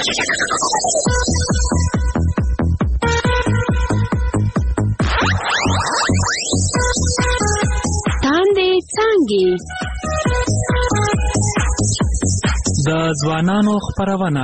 تاندې څانګې د ځوانانو خپرونه.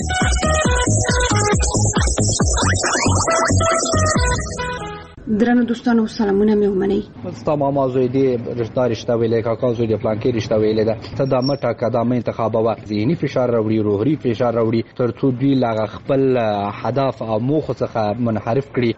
درنو دوستانو سلامونه مې ومنئ. ستا ماما زوی دې رشته ویلې، کاکا زوی دې پلانکې رشته ویلې ده، ته دا مه ټاکه، دا مه انتخابوه. ذهني فشار راوړي، روحي فشار راوړي، تر څو دوی له خپل هدف او موخو څخه منحرف کړي.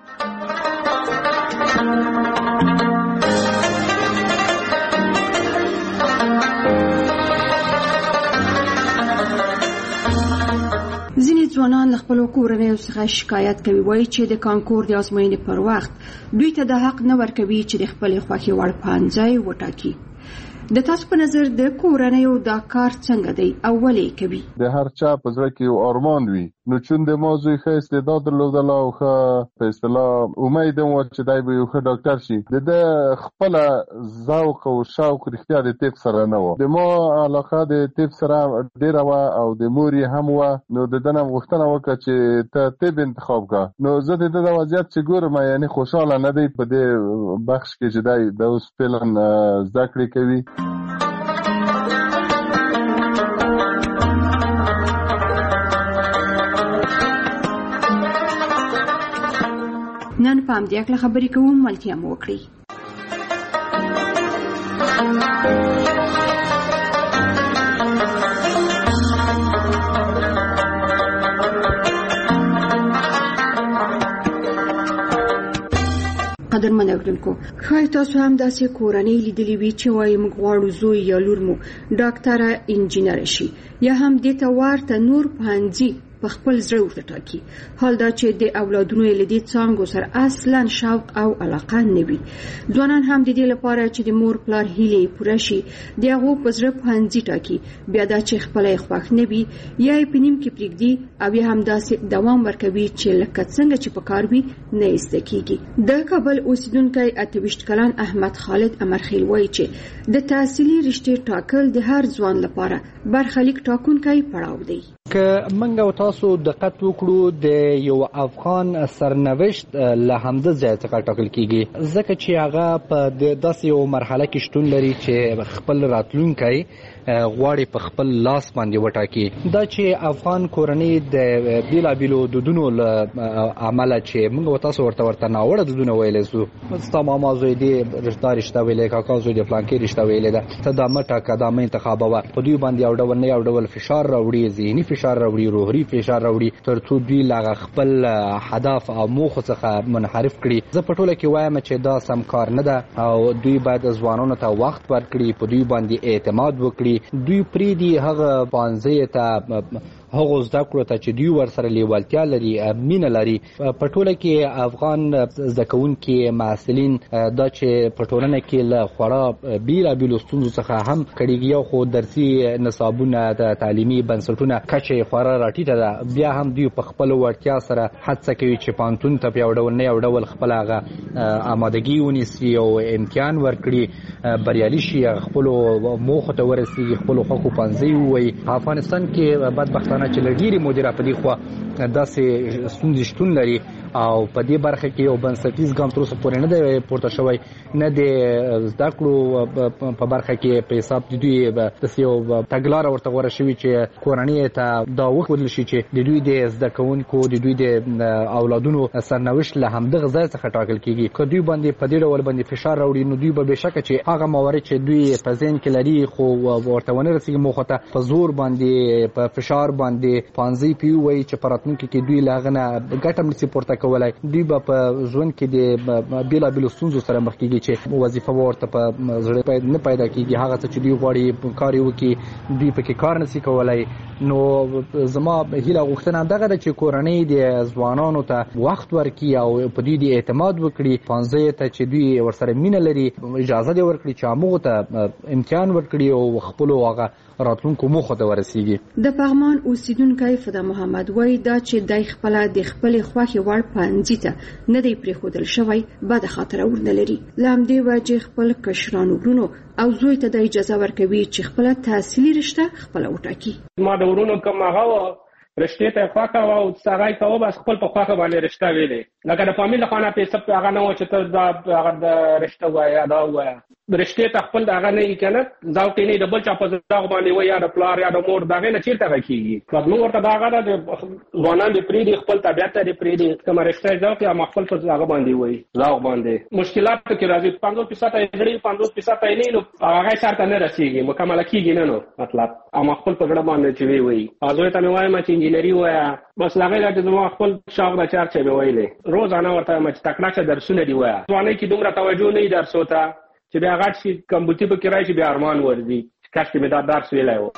ځینې ځوانان له خپلو کورنیو څخه شکایت کوي، وایي چې د کانکور د ازموینې پر وخت دوی ته د حق نه ورکوي چې د خپلې خوښې وړ پوهنځی وټاکي. د تاسو په نظر د کورنیو دا کار څنګه دی او ولې کوي؟ د هر چا په زړه کې یو ارمان وي، نو چون د ما زوی ښه استعداد درلودله او ښه په اصطلاح امید هم وه چې دی به یو ښه ډاکټر شي، د ده خپله ذوق او شوق رښتیا د طب سره نه وه. د ما علاقه د طب سره ډېره وه او د مور یې هم وه، نو د ده نه غوښتنه وکړه چې ته طب انتخاب کړه. نو زه د ده د وضعیت چې ګورم، یعنې خوشحاله نه دی په دې بخش کې چې دی د اوس فعلا زده کړې کوي. نن په همدې اړه خبرې کوو، ملتیا مو وکړئ. قدرمن اوریدونکو، ښایي تاسو هم داسې کورنۍ لیدلې وي چې وایي موږ غواړو زوی یا لور مو ډاکټره، انجینر شي، یا هم دې ته ورته نور پوهنځي په خپل زړه ورته ټاکي. حال دا چې د اولادونو له دې څانګو سره اصلا شوق او علاقه نه وي. ځوانان هم د دې لپاره چې د مور پلار هیلې پوره شي د هغو په زړه پوهنځي ټاکي، بیا دا چې خپله یې خوښ نه وي یا یې په نیم کې پرېږدي او یا هم داسې دوام ورکوي چې لکه څنګه چې په کار وي نه یې زده کېږي. د کابل اوسیدونکی 28 کلن احمد خالد امرخیل وایي چې د تحصیلي رشتې ټاکل د هر ځوان لپاره برخلیک ټاکونکی پړاو دی. که موږ او تاسو دقت وکړو، د یو افغان سرنوشت له همده ځای څخه ټاکل کیږي، ځکه چې هغه په داسې یو مرحله کې شتون لري چې خپل راتلونکی غواړي په خپل لاس باندې وټاکي. دا چې افغان کورنۍ د بیلابیلو دودونو له عمله چې موږ او تاسو ورته ناوړه دودونه ویلی سو، ستا ماما زوی دې رشته ویلې، کاکا زوی دې پلانکې رشته ویلې ده، ته دا مه ټاکه، دا مه انتخابوه. په دوی باندې یو ډول نه یو ډول فشار راوړي، ذهني فشار راوړي، روحي فشار راوړي، تر څو دوی له خپل هدف او موخو څخه منحرف کړي. زه په ټوله کې وایم چې دا سم کار نه ده او دوی باید ځوانانو ته وخت ورکړي، په دوی باندې اعتماد وکړي، دوی پریدي هغه پوهنځي ته، هغه زده کړو ته چې دوی ورسره لیوالتیا لري، مینه لري. په ټوله کې افغان زده کوونکي محصلین دا چې په ټولنه کې له خورا بیلابیلو ستونزو څخه هم کړيږي، یو خو درسي نصابونه، د تعلیمي بنسټونه کچه خورا راټیټه ده، بیا هم دوی په خپل وړتیا سره هڅه کوي چې پانتون ته یو ډول نه یو ډول خپل هغه آمادګي ونیسي او امتحان ورکړي، بریالي شي، خپل موخو ته ورسیږي، خپل خوښو پوهنځي ووایي. افغانستان کې بدبختانه چې لږیري مدیره په دې خوا داسې ستونزې شتون لري او په دې برخه کې یو بنسټیز ګام تر اوسه پورې نه دی پورته شوی، نه د زده کړو په برخه کې په حساب د دوی داسې یو تګلاره ورته غوره شوي چې کورنۍ ته دا وښودل شي چې د دوی د زده کوونکو، د دوی د اولادونو سرنوشت له همدغه ځای څخه ټاکل کېږي. که دوی باندې په دې ډول باندې فشار راوړي، نو دوی به بېشکه چې هغه موارد چې دوی په ذهن کې لري خو ورته ونه رسېږي موخو ته، په زور باندې، په فشار باندې پوهنځي پې ووایي چې په راتلونکي کې دوی له هغه نه ګټه هم نشي پورته کولی. دوی به په ژوند کې د بیلابیلو ستونزو سره مخ کېږي چې وظیفه به ورته په زړه نه پیدا کېږي، هغه څه چې دوی غواړي کار یې وکړي دوی پکې کار نشي کولی. نو زما هیله غوښتنه همدغه ده چې کورنۍ د ځوانانو ته وخت ورکړي او په دوی د اعتماد وکړي، پوهنځي ته چې دوی ورسره مینه لري اجازه دې ورکړي چې هغوی ته امتحان ورکړي او خپلو هغه راتلونکو موخو ته ورسیږي. د پغمان اوسیدونکی فدا محمد وایي دا چې دای خپله د خپلې خوښې وړ پوهنځي ته نه دی پرېښودل شوی، بده خاطره ورنه لري. له همدې وجې خپل کشرانو ورونو او زوی ته د اجازه ورکوي چې خپله تحصیلي رشته خپله وټاکي. ما د ورونو کوم هغه رشتې ته خوښه وه او هغه کوه بس خپل په خوښه باندې رشته ویلې لکه د فامیل له خوا نه پیسه هغه نه وه چې ته دا هغه د رشته ووایه دا ووایه رشتې ته خپل د هغه نه وي که نه ذوق یې نه د بل چا په ذوق باندې وایي یا د پلار یا د مور د هغې نه چېرته هغه کېږي مونږ ورته دا هغه ده د ځوانان دې پرېږدي خپل طبیعت ته دې پرېږدي کومه رشته یې ذوق یا خپل په هغه باندې وایي ذوق باندې مشکلاتو کې راځي 50% یې زړې 50% یې نه نو هغه یې سر ته نه رسېږي مکمله کېږي نه نو مطلب اما خپل په زړه باندې چې وایي زوی ته مې وایم چې انجینري ووایه بس هغې لا چې زما خپل شوق ده چې هر څه مې ویلې روزانه ورته وایم چې تکړه شه درسونه دې وایه ځوانۍ کې دومره توجه نه وي درسو ته چې بیا غټ شي کمبوتي پکې راشي بیا ارمان ورځي کاشکې مې دا درس ویلی و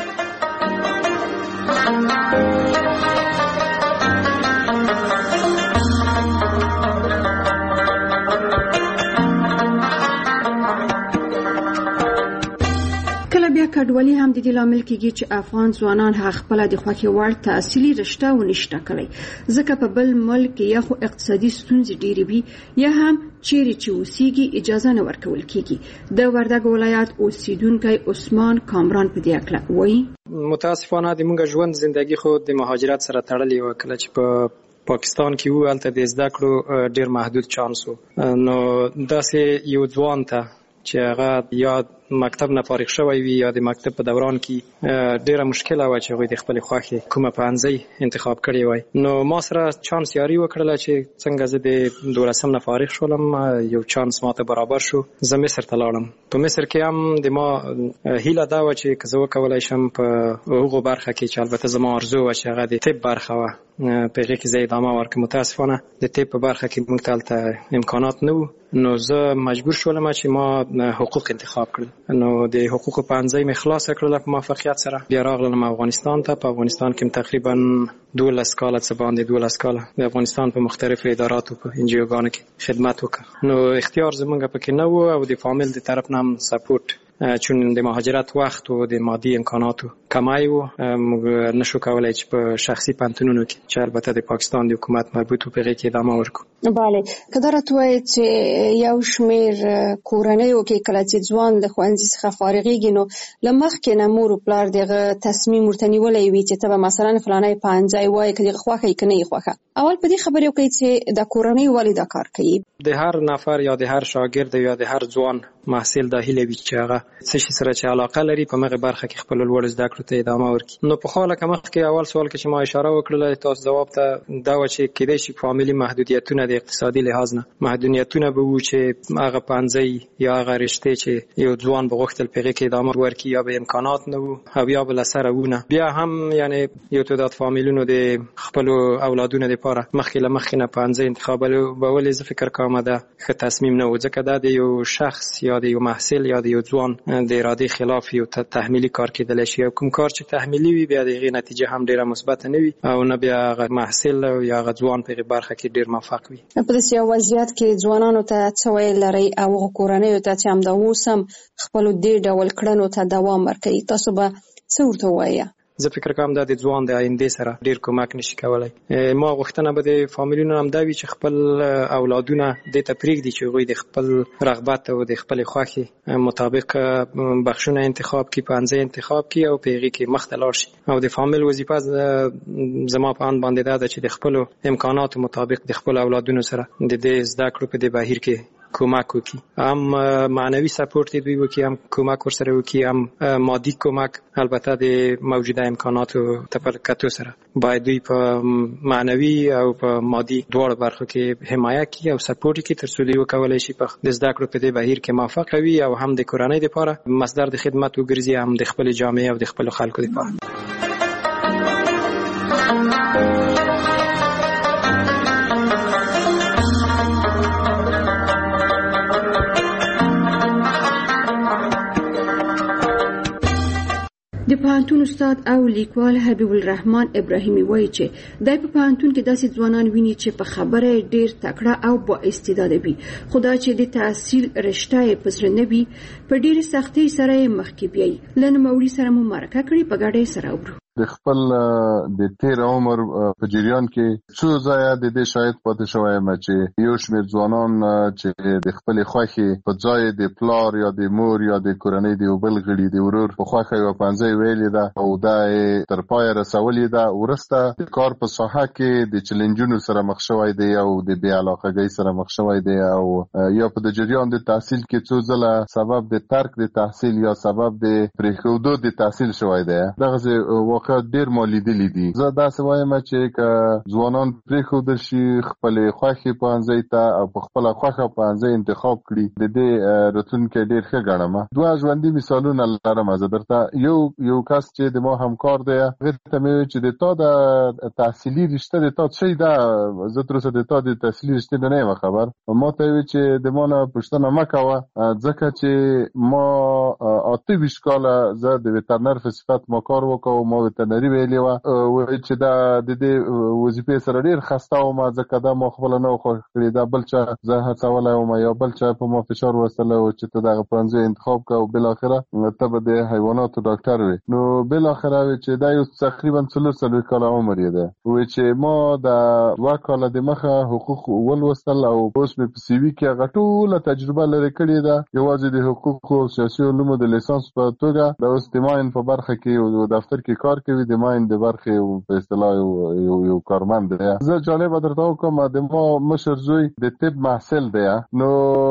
بیا کډوالي هم د دې لامل کېږي چې افغان ځوانان هغه خپله د خوښې وړ تحصیلي رشته ونشي ټاکلی ځکه په بل ملک یا خو اقتصادي ستونزې ډېرې وي یا هم چیرې چې اوسیږي اجازه نه ورکول کېږي د وردګ ولایت اوسیدونکی عثمان کامران په دې هکله وایي متاسفانه د موږ ژوند زندگی خو د مهاجرت سره تړلې وه کله چې په پاکستان کې وو هلته د زده کړو ډېر محدود چانس و نو داسې یو ځوان ته چې هغه یا مکتب نه فارغ شوی وي یا د مکتب په دوران کې ډیره مشکله وه چې هغوی د خپلې خوښې کومه پوهنځۍ انتخاب کړې وای نو ما سره چانس یاري وکړله چې څنګه زه د 12 نه فارغ شولم یو چانس ماته برابر شو زه مصر ته لاړم په مصر کې هم د ما هیله دا وه چې که زه وکولی شم په هغو برخه کې چې البته زما ارزو وه چې هغه د طب برخه وه په هغې کې زه ادامه ورکړم متاسفانه د طب په برخه کې موږ ته هلته امکانات نه وو نو زه مجبور شولم چې ما حقوق انتخاب کړل نو د حقوقو پوهنځۍ مې خلاصه کړله په موفقیت سره بیا راغلم افغانستان ته په افغانستان کې تقریبا 12 کاله څه باندې 12 کاله د افغانستان په مختلفو اداراتو په انجیوګانو کې خدمت وکړ نو اختیار زمونږ پکې نه و او د فامیل د طرف نه هم سپورټ چون د مهاجرت وخت او د مادي امکاناتو کمای و موږ نشو کولای چې په شخصي پانتونونو کې چې البته د پاکستان د حکومت مربوط په هغې کې ادامه ورکړو بله که دا راته ووایې چې یو شمېر کورنیو کې کله چې ځوان د ښوونځي څخه فارغېږي نو له مخکې نه مور و پلار دغه تصمیم ورته نیولی وي چې ته به مثلا فلانی پوهنځی وایې که دغه خوښه یې که نه یې خوښه اول په دې خبرې وکړئ چې د کورنۍ ولې دا کار کوي د هر نفر یا د هر شاګرد یا د هر ځوان محصل دا هیله وي چې هغه څه شي سره چې علاقه لري په هغه برخه کې خپل لوړ زده کړو ته ادامه ورکړي نو په خاله که مخکې اول سوال کې چې ما اشاره وکړله تاسو جواب ته دا و چې کېدای شي فامیلي محدودیتونه د اقتصادي لحاظ نه محدودیتونه به وو چې هغه پوهنځی یا هغه رشتې چې یو ځوان به غوښتل په هغې کې ادامه ورکړي یا به امکانات نه وو او یا به له سره وونه بیا هم یعنې یو تعداد فامیلونو د خپلو اولادونو دپاره مخکې له مخکې نه پوهنځی انتخابولې زه فکر کوم دا ښه تصمیم نه و ځکه دا د یو شخص یا د یو محصل یا د یو ځوان د ارادې خلاف یو تحمیلي کار کېدلی شي او کوم کار چې تحمیلي وي بیا د هغې نتیجه هم ډېره مثبته نه وي او نه بیا هغه محصل یا هغه ځوان په هغې برخه کې ډېر موفق وي په داسې یو وضعیت کې ځوانانو ته څه ویل لرئ او هغو کورنیو ته چې همدا اوس هم خپلو دې ډول کړنو ته دوام ورکوي تاسو به څه ورته ووایه زه فکر کوم دا د ځوان د آیندې سره ډیر کومک نشي کولای ما غوښتنه به د فامیلونو هم دا وي چې خپل اولادونه دې ته پرېږدي چې هغوی د خپل رغبت او د خپلې خوښې مطابق بخشونه انتخاب کړي پوهنځی انتخاب کړي او په هغې کې مخته لاړ شي او د فامیل وظیفه زما په اند باندې دا ده چې د خپلو امکاناتو مطابق د خپلو اولادونو سره د دې زده کړو په دې بهیر کې کمک وکړي هم معنوي سپورټ یې دوی وکړي هم کمک ورسره وکړي هم مادي کمک البته د موجوده امکاناتو ته په کتو سره باید دوی په معنوي او په مادي دواړو برخو کې حمایه کړي او سپورټ کړي تر څو دوی وکولی شي په د زده کړو په دې بهیر کې موفق وي او هم د کورنۍ دپاره مصدر د خدمت وګرځي هم د خپلې جامعې او د خپلو خلکو دپاره د پوهنتون استاد او لیکوال حبیب الرحمن ابراهیمي وایي چې دای په پوهنتون کې داسې ځوانان ویني چې په خبره ډیر تکړه او با استعداده وي خو دا چې د تحصیل رشته یې په زړه نه وي په ډېرې سختۍ سره یې مخکې بیایي له نوموړي سره مو مرکه کړې په ګډه یې سره اورو د خپل د تیر عمر په جریان کې څو ځایه د دې شاهد پاتې شوی یم چې یو شمېر ځوانان چې د خپلې خوښې په ځای د پلار یا د مور یا د کورنۍ د یو بل غړي د ورور په خوښه یوه پنځۍ ویلې ده او دا یې تر پایه رسولې ده. وروسته د کار په ساحه کې د چلنجونو سره مخ شوی دی او د بې علاقګۍ سره مخ شوی دی او یا په د جریان د تحصیل کې څو ځله سبب د ترک د تحصیل یا سبب د پرېښودو د تحصیل شوی دی. دغسې واقعات ډېر ما لیدلي دي. زه داسې وایم چې که ځوانان پرېښودل شي خپلې خوښې پوهنځۍ ته او په خپله خوښه پوهنځۍ انتخاب کړي د دې راتلونکی ډېر ښه ګڼم. دوه ژوندي مثالونه لرم. زه درته یو کس چې د ما همکار دی هغې ته مې وویل چې د تا د تحصیلي رشته د تا څه ده؟ زه تر اوسه د تا د تحصیلي رشتې نه یم خبر. ما ته یې وویل چې د ما نه پوښتنه مه کوه ځکه چې ما 28 کاله زه د ویترنر په صفت ما کار وکړ. ما ویترنري ویلې وه وایي چې دا د دې وظیفې سره ډېر خسته وم ځکه دا ما خپله نه و خوښ کړې. دا بل چا زه هڅولی وم یا بل چا په ما فشار وستلی و چې ته دغه پوهنځی انتخاب کړه او بالاخره ته به د حیواناتو ډاکټر وې. نو بالاخره وایي چې دا یو تقریبا 4 کاله عمر یې دی. وایي چې ما د 2 کاله د مخه حقوق ولوستل او اوس مې په سی وي کې هغه ټوله تجربه لرې کړې ده. یوازې د حقوقو او سیاسي علومو د لیسانس په توګه د اوس د ماین په برخه کې یو دفتر کې کار کوي. د ماین د برخې په اصطلاح یو کارمند دی. زه جالبه درته وکړم د ما مشر زوی د طب محصل دی. نو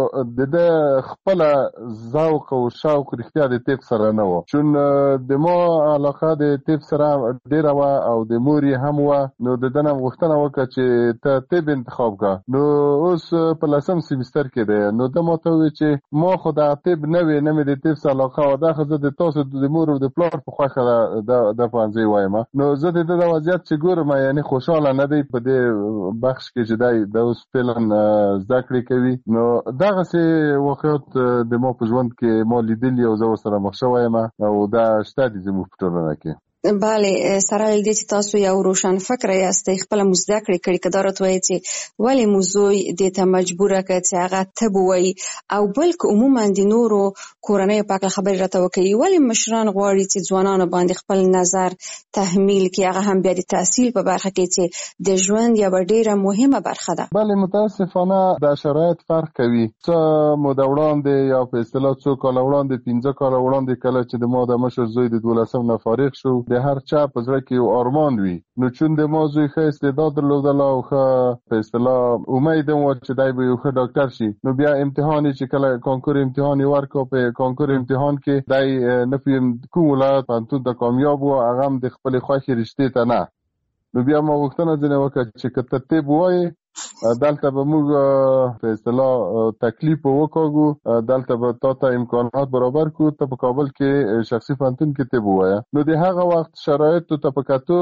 د ده خپله ذوق او شوق رښتیا د طب سره نه و چون د ما علاقه د طب سره ډېره وه او د مور یې هم وه. نو د ده نه غوښتنه وکړه چې ته طب انتخاب کړه. نو اوس په 10م سیمستر کې دی. نو ده ما ته وویل چې ما خو د طب نه وې نه مې د طب سره علاقه وه. دا خو زه د تاسو د مور او د پلار په خوښه د پوهنځی وایم. نو زه د ده د وضعیت چې ګورم یعنې خوشحاله نه دی په دې بخش کې چې دی د اوس فعلا زده کړې کوي. نو دغسې واقعات د ما په ژوند کې ما لیدلي او زه ورسره مخ شوی یم او دا شته دي زموږ په ټولنه کې. بله سره له دې چې تاسو یو روشن فکره یاستئ خپله مو زده کړې کړي که دا راته وایي چې ولې مو زوی دې ته مجبوره کړه چې هغه طب ووایي او بل که عموما د نورو کورنیو په هکله خبرې راته وکړي ولې مشران غواړي چې ځوانانو باندې خپل نظر تحمیل کړي هغه هم بیا د تحصیل په برخه کې چې د ژوند یوه ډېره مهمه برخه ده. بله متاسفانه دا شرایط فرق کوي. څه موده وړاندې یا په اصطلاح څو کاله وړاندې 15 کاله وړاندې کله چې د ما د مشر زوی د 12 نه فارغ شو د هر چا په زړه کې یو ارمان وي. نو چون د ما زوی ښه استعداد درلودله او ښه په اصطلاح امید هم وه چې دی به یو ښه ډاکټر شي. نو بیا امتحان چې کله کانکور امتحان یې ورکړ په کانکور امتحان کې دی نه پوهېږم کوم ولایت پوهنتون ته کامیاب و هغه هم د خپلې خوښې رشتې ته نه. نو بیا ما غوښتنه ځینې وکړه چې که ته طب ووایې دلته به موږ په اصطلاح تکلیف وکاږو دلته به تا ته امکانات برابر کړو ته په کابل کې شخصي پوهنتون کې طب ووایه. نو د هغه وخت شرایطو ته په کتو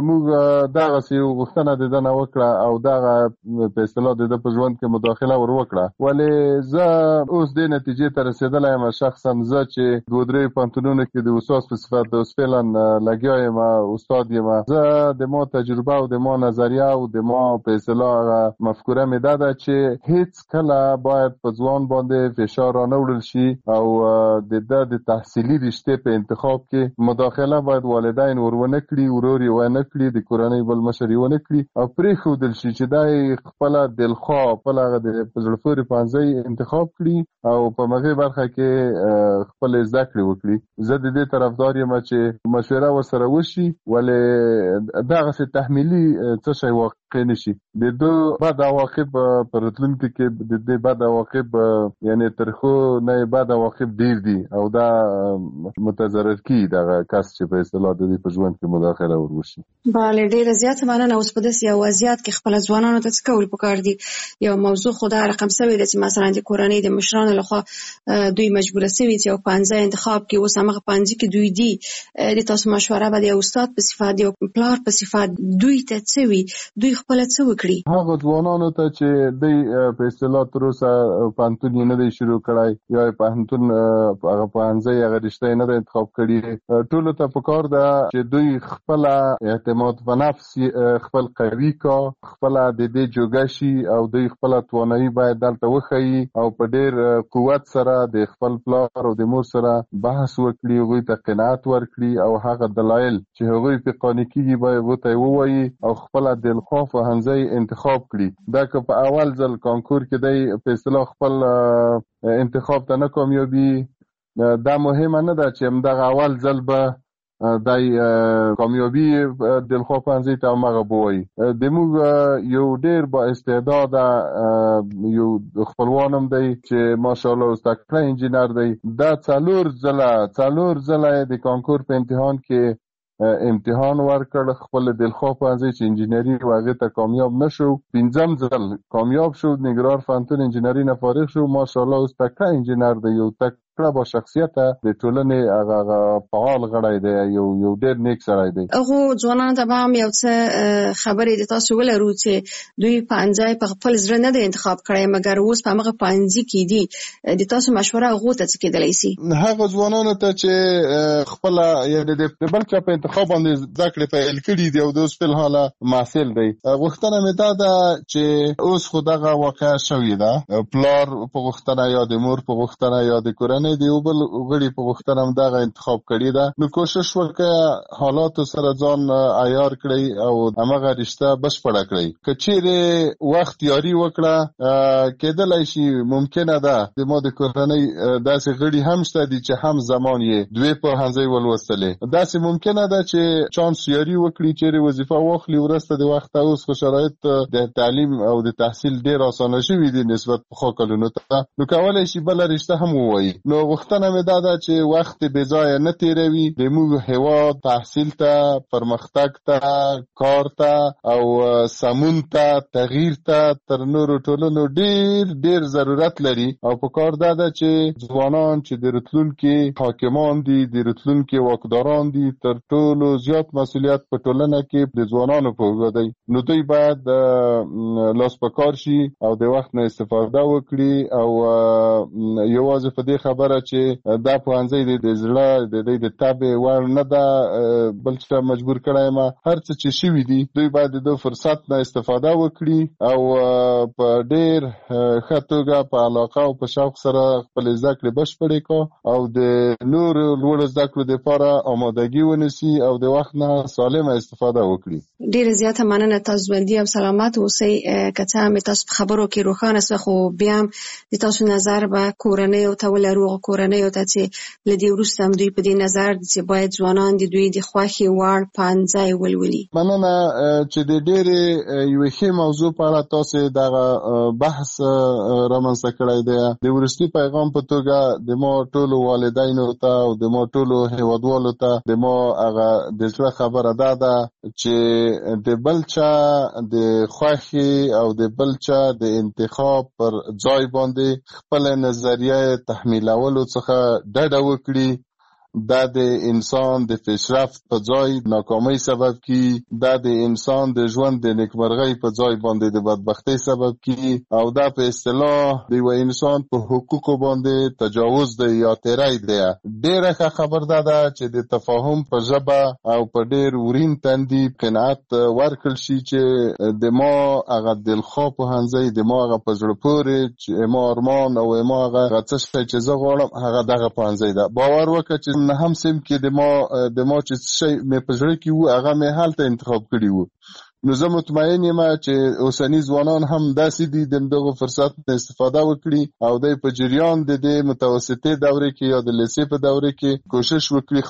موږ دغسې یو غوښتنه د ده نه وکړه او دغه په اصطلاح د ده په ژوند کې مداخله ور وکړه. ولې زه اوس دې نتیجې ته رسېدلی یم شخصا زه چې 2-3 پوهنتونونو کې د استاد په صفت د اوس فعلا لګیا یم استاد یم. زه د ما تجربه او د ما نظریه او د ما په اصطلاح مفکوره مې دا ده چې هیڅ کله باید په ځوان باندې فشار رانه وړل شي او د ده د تحصیلي رشتې په انتخاب کې مداخله باید والدین ورونه کړي ورور یې ونه کړي د کورنۍ بل مشر یې ونه کړي او پرېښودل شي چې دی خپله دلخواه خپل هغه د په زړه پورې پوهنځی انتخاب کړي او په هغې برخه کې خپلې زده کړې وکړي. زه د دې طرفدار یم چې مشوره ورسره وشي ولې دغسې تحمیلي څه شی واقع نه شي. د دو بد عواقب په راتلونکي کې د دې بد عواقب یعنی ترخو نه بد عواقب ډیر دي او دا متضرر کیږي دغه کس چې په اصطلاح د دې په ژوند کې مداخله وروشي. بله ډیره زیاته مننه. اوس په داسې یو وضعیت کې خپل ځوانانو ته څه کول پکار دي؟ یو موضوع خو دا رقم سوی ده چې مثلا د کورنۍ د مشرانو لخوا دوی مجبوره سوي چې یو پوهنځی انتخاب کړي. اوس همغه پوهنځي کې دوی دي د تاسو مشوره به د یو استاد په صفت د یو پلار په صفت دوی ته څه وي؟ دوی خپله څه وکړي؟ هغه ځوانانو ته چې د په اصطلاح تر اوسه پوهنتون نه دی شروع کړی یا پوهنتون هغه پوهنځی هغه رشته نه انتخاب کړي، ټولو ته پکار ده چې دوی خپل اعتماد په نفس خپل قوي کا خپل د دې جوګشي او دوی خپل توانایي باید دلته وښيي او په ډېر قوت سره د خپل پلار او د مور سره بحث وکړي، هغوی ته قناعت ورکړي او هغه دلایل چې هغوی په قانع کېږي باید ورته ووایي او خپل دلخواه پوهنځی انتخاب کړي. دا که په اول ځل کانکور کې دی په اصطلاح خپل انتخاب ته نه کامیابي، دا مهمه نه ده چې همدغه اول ځل به دای کامیابی دلخواه پوهنځي ته همغه بوایي. زموږ یو ډېر با استعداده یو خپلوانم دی چې ماشاءالله زده کړی انجینر دی، دا څلور ځله د کانکور په امتحان کې امتحان ورکړ، خپل دلخواه پوهنځي چې انجینري و هغې ته کامیاب نشو، 5م ځل کامیاب شو، نګرهار پوهنتون انجینري نه فارغ شو، ماشاءالله اوس تکړه انجینر دی، یو تکړه با شخصیته د ټولنې هغه فعال غړی دی، یو ډېر نیک سړی دی. هغو ځوانانو ته به هم یو څه خبرې د تاسو ولرو چې دوی پوهنځی په خپل زړه نه دی انتخاب کړی مګر اوس په همغه پوهنځي کې دي، د تاسو مشوره هغو ته څه کېدلی سي؟ هغه ځوانانو ته چې خپله یعنې د بل چا په انتخاب باندې زده کړې پیل کړي دي او د اوس فلحاله محصل دی، غوښتنه مې دا ده چې اوس خو دغه واقعه شوې ده، پلار په غوښتنه یا د مور په غوښتنه یا د کورنۍ د یو بل غړي په غوښتنه هم دغه انتخاب کړي ده، نو کوشش وکړه حالاتو سره ځان عیار کړئ او همغه رشته بشپړه کړئ. که چیرې وخت یاري وکړه کېدلی شي ممکنه ده د ما د کورنۍ داسې غړي هم شته دي چې هم زمان یې 2 پوهنځي ولوستلې، داسې ممکنه ده چې چانس یاري وکړي چیرې وظیفه واخلي وروسته د وخته. اوس خو شرایط د تعلیم او د تحصیل ډېر اسانه شوي دي نسبت پخوا کلونو ته، نو کولی شي بله رشته هم ووایي. نو غوښتنه مې دا ده چې وخت بې ځایه نه تېروي، زموږ هېواد تحصیل ته، پرمختګ ته، کار ته او سمون ته، تغییر ته تر نورو ټولنو ډېر ضرورت لري او په کار دا ده چې ځوانان چې د راتلونکي حاکمان دي، د راتلونکي واکداران دي، تر ټولو زیات مسؤلیت په ټولنه کې د ځوانانو په اوږه دی، نو دوی باید لاس په کار شي او د وخت نه استفاده وکړي او یوازې په دې خبره چې دا پوهنځی د زړه د دې د تابع وړ نه ده بل څه مجبور کړی ما، هر څه چې شوي دي دوی باید د فرصت نه استفاده وکړي او په ډېر ښه توګه په علاقه او په شوق سره خپل زده کړې بشپړې کړو او د نورو لوړو زده کړو دپاره آمادګي ونیسي او د وخت نه سالمه استفاده وکړي. ډېره زیاته مننه، تاسو ژوندي او سلامت اوسئ. که څه هم تاسو په خبرو کې روښانه شوه خو بیا هم د تاسو نظر به کورنیو ته ولرو، کورنیو ته چې له دې وروسته هم دوی په دې نظر دي چې باید ځوانان د دوی د خوښې وړ پوهنځی ولولي. مننه چې د ډېرې یوې ښې موضوع په اړه تاسې دغه بحث رامنځته کړی دی. د وروستي پیغام په توګه د ما ټولو والدینو ته او د ما ټولو هیوادوالو ته د ما هغه د زړه خبره دا ده چې د بل چا د خوښې او د بل چا د انتخاب پر ځای باندې خپل نظریه تحمیلولو څخه ډډه وکړي. دا د انسان د پیشرفت په ځای ناکامۍ سبب کی، دا د انسان د ژوند د نیکمرغۍ په ځای باندې د بدبختۍ سبب کی او دا په اصطلاح د یو انسان په حقوقو باندې تجاوز دی یا تیری دی. ډیره ښه خبر ده چې د تفاهم په ژبه او په ډیر ورین تندي قناعت ورکړل شي چې د ما هغه دلخواه پوهنځی د ما هغه په زړه پورې چې ما ارمان او ما هغه څه شی چې زه غواړم هغه دغه پوهنځی ده. باور وکړه چې نه هم سیم کې د ما چې شی مې په زړه کې وو هغه مې هلته انتخاب کړي وو. نو زه مطمئن یم چې اوسني ځوانان هم داسې دي د دغه فرصت نه استفاده وکړي او د په جریان د متوسطې دورې کې یا د لیسې په دورې کې کوشش وکړي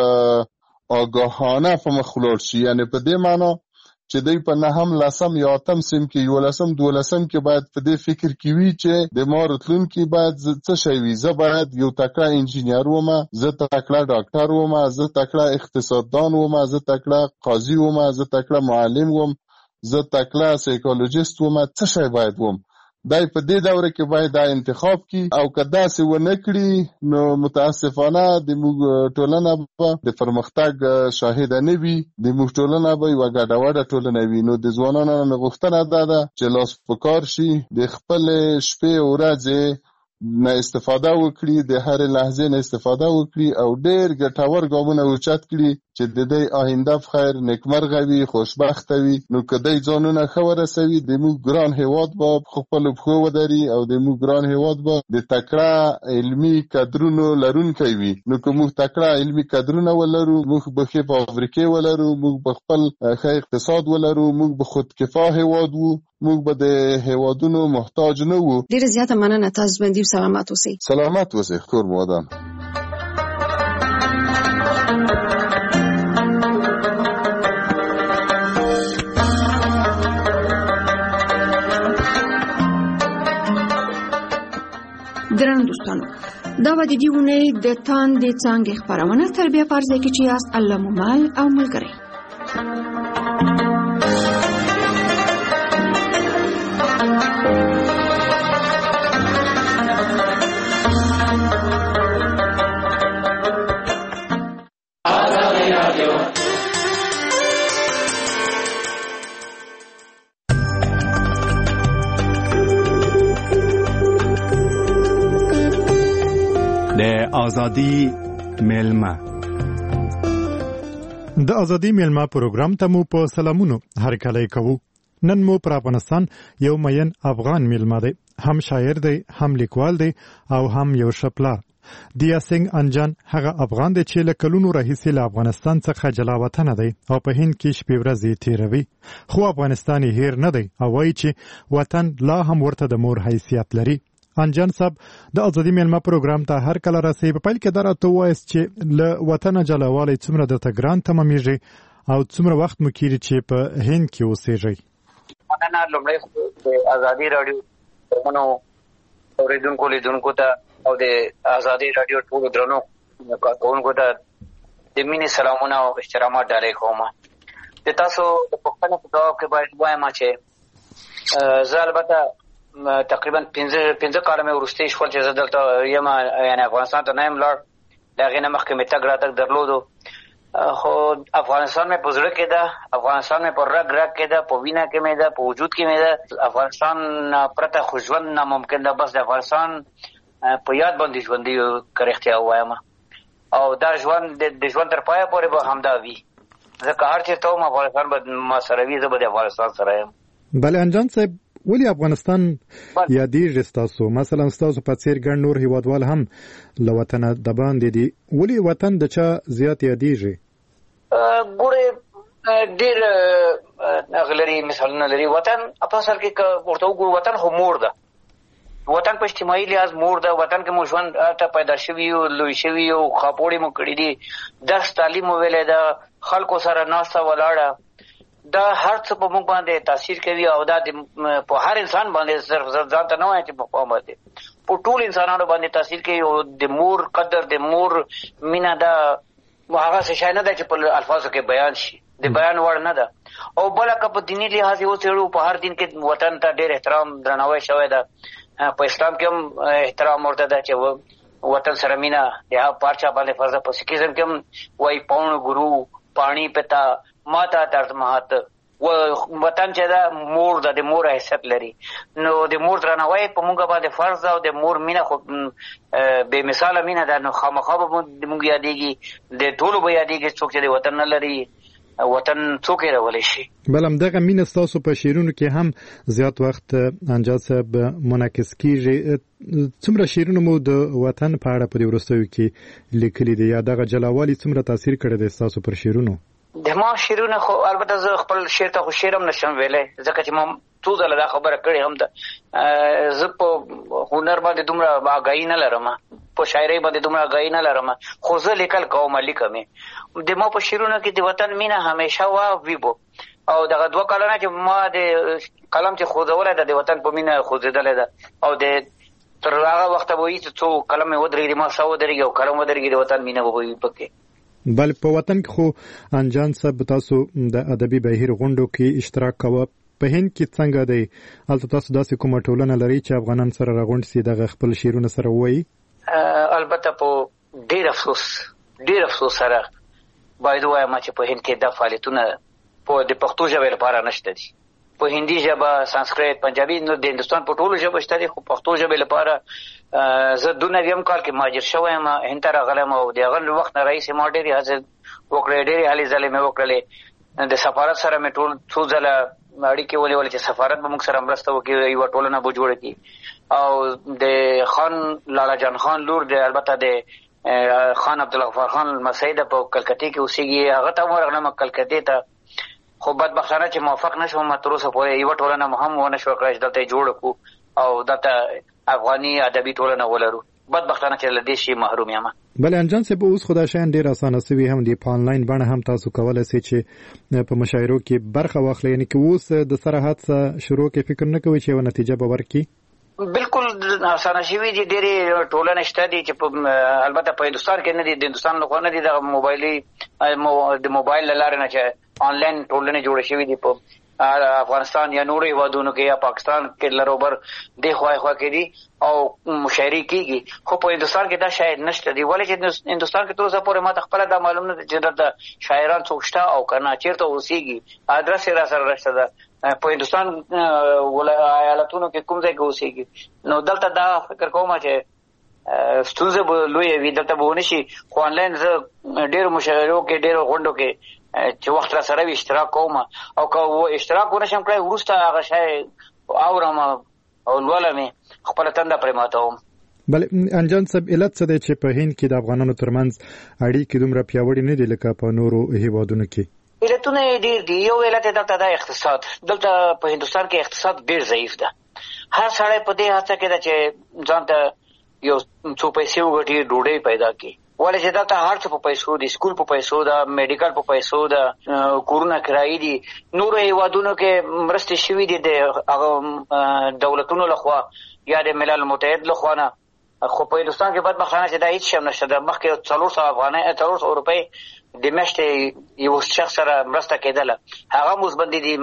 خپل آگاهانه په مخ ولاړ شي. یعنی په دې معنی چې دوی په 9م 10م یا 8م سیم کې 11م 12م کې باید په دې فکر کې وي چې د ما راتلونکي باید څه شی وي. زه باید یو تکړه انجینر وم، زه تکړه ډاکټر وم، زه تکړه اقتصاددان وم، زه تکړه قاضي وم، زه تکړه معلم وم، زه تکړه سایکولوژیست وم، څه شی باید وم. دای په دې دوره کې باید دا انتخاب کی او کدا سي ونه کړی نو متاسفانه د موږ ټولنه به د پرمختګ شاهد نه وي، د موږ ټولنه به یو ګډوډه ټولنه وي. نو د ځوانانو غوښتنه ده چې لاس پکار شي، د خپل شپې او ورځې نه استفاده وکړي، د هر لحظې نه استفاده وکړي او ډېر ګټور ګامونه اوچت کړي چې د دې آینده په خیر نیکمرغه وي، خوشبخته وي. نو که دی ځانونه ښه ورسوي د موږ ګران هېواد به په خپلو پښو ودري او د موږ ګران هېواد به د تکړه علمي کدرونو لرونکی وي. نو که موږ تکړه علمي کدرونه ولرو، موږ به ښې فابریکې ولرو، موږ به خپل ښه اقتصاد ولرو، موږ به خودکفا هېواد وو، موږ به د هېوادونو محتاج نه وو. ډېره زیاته مننه، تاسو باندې سلامات اوسئ. سلامات اوسئ، کور مو ودان. درنو دوستانو، دا به د دې اونۍ د تاندې څانګې خپرونه تر بیا په ځای کې چې یاست الله مو مل او ملګری. آزادی میلمه. د آزادی میلمه پروګرام ته مو په سلامونو هرکلی کوو. نن مو پر افغانستان یو مین افغان میلمه دی، هم شاعر دی، هم لیکوال دی او هم یو شپلار. دیا سنگ انجان هغه افغان دی چې له کلونو راهیسې له افغانستان څخه جلا وطنه دی او په هند کې شپې ورځې تیروي، خو افغانستان یې هیر نه دی او وایي چې وطن لا هم ورته د مور حیثیت لري. انجان صاحب د آزادی میلمه پروګرام ته هر کله راسي. په پیل کې دا راته ووایاست چې له وطنه جلاوالی څومره درته ګران تمامېږي او څومره وخت مو کېږي چې په هند کې اوسېږئ؟ مننه. لومړی د آزادي راډیو پروګرامونو اورېدونکو لیدونکو ته او د آزادي راډیو ټولو درنو کارکوونکو ته د مینې سلامونه او احترامات ډالۍ کوم. د تاسو د پوښتنې په ځواب کې باید ووایم چې زه البته تقریبا 15 کاله مې وروستی شول چې زه دلته یم، یعنې افغانستان ته نه یم لاړ. د هغې نه مخکې مې تګ راتګ درلودو، خو افغانستان مې په زړه کې ده، افغانستان مې په رګ رګ کې ده، په وینه کې مې ده، په وجود کې مې ده. افغانستان پرته خو ژوند ناممکن ده. بس د افغانستان په یاد باندې ژوندي که رښتیا ووایم او دا ژوند د ژوند تر پایه پورې به همدا وي. ځکه هر چېرته وم افغانستان به ما سره وي، زه به د افغانستان سره یم. بله انجان صاحب، ولی افغانستان یادېږي ستاسو؟ مثلا ستاسو په څېر ګڼ نور هېوادوال هم له وطنه د باندې دي، ولې وطن د چا زیات یادېږي؟ ګورې ډېر هغه لري، مثالونه لري. وطن په اصل کې که ورته وګورو، وطن خو مور ده. وطن په اجتماعي لحاظ مور ده. وطن کې مو ژوند ته پیدا شوي یو، لوی شوي یو، خاپوړې مو کړي دي، درس تعلیم مو ویلی ده، خلکو سره ناسته ولاړه، دا هر څه په موږ باندې تاثیر کوي او دا په هر انسان باندې، صرف ځان ته نه وایم چې په قوم باندې، په ټول انسانانو باندې تاثیر کوي. او د مور قدر، د مور مینه دا هغه څه شی نه ده چې په الفاظو کې بیان شي، د بیان وړ نه ده. او بله که په دیني لحاظ یې وڅېړو، په هر دین کې وطن ته ډېر احترام درناوی شوی ده. په اسلام کې هم احترام ورته ده چې وطن سره مینه د هغه پارچا باندې فرض ده. په سکیزم کې هم وایي پاون ګرو پاڼي پتا ماتا درد مهات، وطن چې دا مور ده، د مور حیثیت لري. نو د مور درناوی په موږ باندې فرض ده او د مور مینه خو بې مثاله مینه ده. نو خامخا به موږ یادېږي، د ټولو به یادېږي. څوک چې د وطن نه لري، وطن څوک یې راولی شي؟ بل همدغه مینه ستاسو په شعرونو کې هم زیات وخت انجاد صاحب منعکس کېږي. څومره شعرونه مو د وطن په اړه په دې وروستیو کې لیکلي دي، یا دغه جلاوالي څومره تاثیر کړی دی ستاسو پر شعرونو؟ د ما شعرونه خو البته زه خپل شعر ته خو شعر هم نشم ویلی، ځکه چې ما څو ځله دا خبره کړې هم ده. زه په هنر باندې دومره آګاهي نه لرم، په شاعرۍ باندې دومره آګاهي نه لرم، خو زه لیکل کوم، لیکم. د ما په شعرونو کې د وطن مینه همیشه وي بو. او دغه 2 کاله نه چې ما د قلم چې خوځولی ده، د وطن په مینه خوځېدلی ده. او د تر هغه وخته به وي چې څو قلم مې ودرېږي، ما ساه ودرېږي او قلم ودرېږي، د وطن مینه به وي پکې. بل په وطن کې خو انجان صاحب تاسو د ادبي بهیر غونډو کې اشتراک کوه، په هند کې څنګه دی؟ هلته تاسو داسې کومه ټولنه لري چې افغانان سره راغونډ سي دغه خپل شعرونه سره وایي؟ البته په ډیر افسوس سره باید وایم چې په هند کې د فعالیتونه په د پښتو ژبې لپاره نشته دي. په هندي ژبه، سانسکریت، پنجابي، نو د هندستان په ټولو ژبو شته دي، خو پښتو ژبې لپاره زه 2009 کال کې مهاجر شوم، هند ته راغلم او د هغه وخت نه راهیسې ما ډېرې هڅې وکړې، ډېرې هلې ځلې مې وکړلې. د سفارت سره مې ټول څو ځله اړیکې ونیولې چې سفارت به موږ سره مرسته وکړي، یوه ټولنه به جوړه کړي. او د خان لالا جان خان لور د البته د خان عبدالغفار خان مسعود په کلکتې کې اوسېږي، هغه ته ورغلم کلکتې ته، خو بدبختانه چې موافق نشوم، تر اوسه پورې یوه ټولنه مو هم ونه شوه کړای چې دلته یې جوړه کړو او دلته افغاني ادبي ټولنه ولرو. بدبختانه چې له دې شي محروم یم. بله انجان صاحب، اوس خو دا شیان ډېر اسانه سوي هم دي، په آنلاین بڼه هم تاسو کولی سئ چې په مشاعرو کې برخه واخلئ. یعنې که اوس د سره حادثه شروع کې فکر نه کوئ چې یوه نتیجه به ورکړي؟ بالکل اسانه شوي دي، ډېرې ټولنې شته دي چې البته په هندوستان کې نه دي، د هندوستان لخوا نه دي، د موبایل له لارې نه چې آنلاین ټولنې جوړې شوي دي په افغانستان یا نورو هیوادونو کې یا پاکستان کې لروبر دی خوا کې دي او مشاعرې کېږي، خو په هندوستان کې دا شاید نشته دي. ولې چې هندوستان کې تر اوسه پورې ما ته خپله دا معلوم نه ده چې دلته شاعران څوک شته او که نه، چېرته اوسېږي، ادرس یې را سره نشته ده. په هندوستان ایالتونو کې کوم ځای کې اوسېږي، نو دلته دا فکر کوم چې ستونزه به لویه وي، دلته به ونه شي. خو آنلاین زه ډېرو مشاعرو کې، ډېرو غونډو کې چې وخت را سره وي اشتراک کوم، او که اشتراک ونه شم کړی وروسته هغه شی اورم او لولم یې، خپله تنده پرې ماتوم. بله انجان صاحب، علت څه دی چې په هند کې د افغانانو ترمنځ اړیکې دومره پیاوړې نه دي لکه په نورو هیوادونو کې؟ علتونه یې ډېر دي. یو علت یې دلته دا اقتصاد، دلته په هندوستان کې اقتصاد ډېر ضعیف ده. هر سړی په دې هڅه کې ده چې ځان ته یو څو پیسې وګټي، ډوډۍ پیدا کړي. ولې چې دلته هر څه په پیسو دي، سکول په پیسو ده، میډیکل په پیسو ده، کورونه کرایي دي. نورو هیوادونو کې مرستې شوي دي د هغه دولتونو لخوا یا د ملل متحد لخوا نه، خو په هندوستان کې بدبختانه چې دا هېڅ شی نشته ده. مخکې 400 روپۍ د میاشتې یو شخص سره مرسته کېدله، هغه هم اوس بندې دي.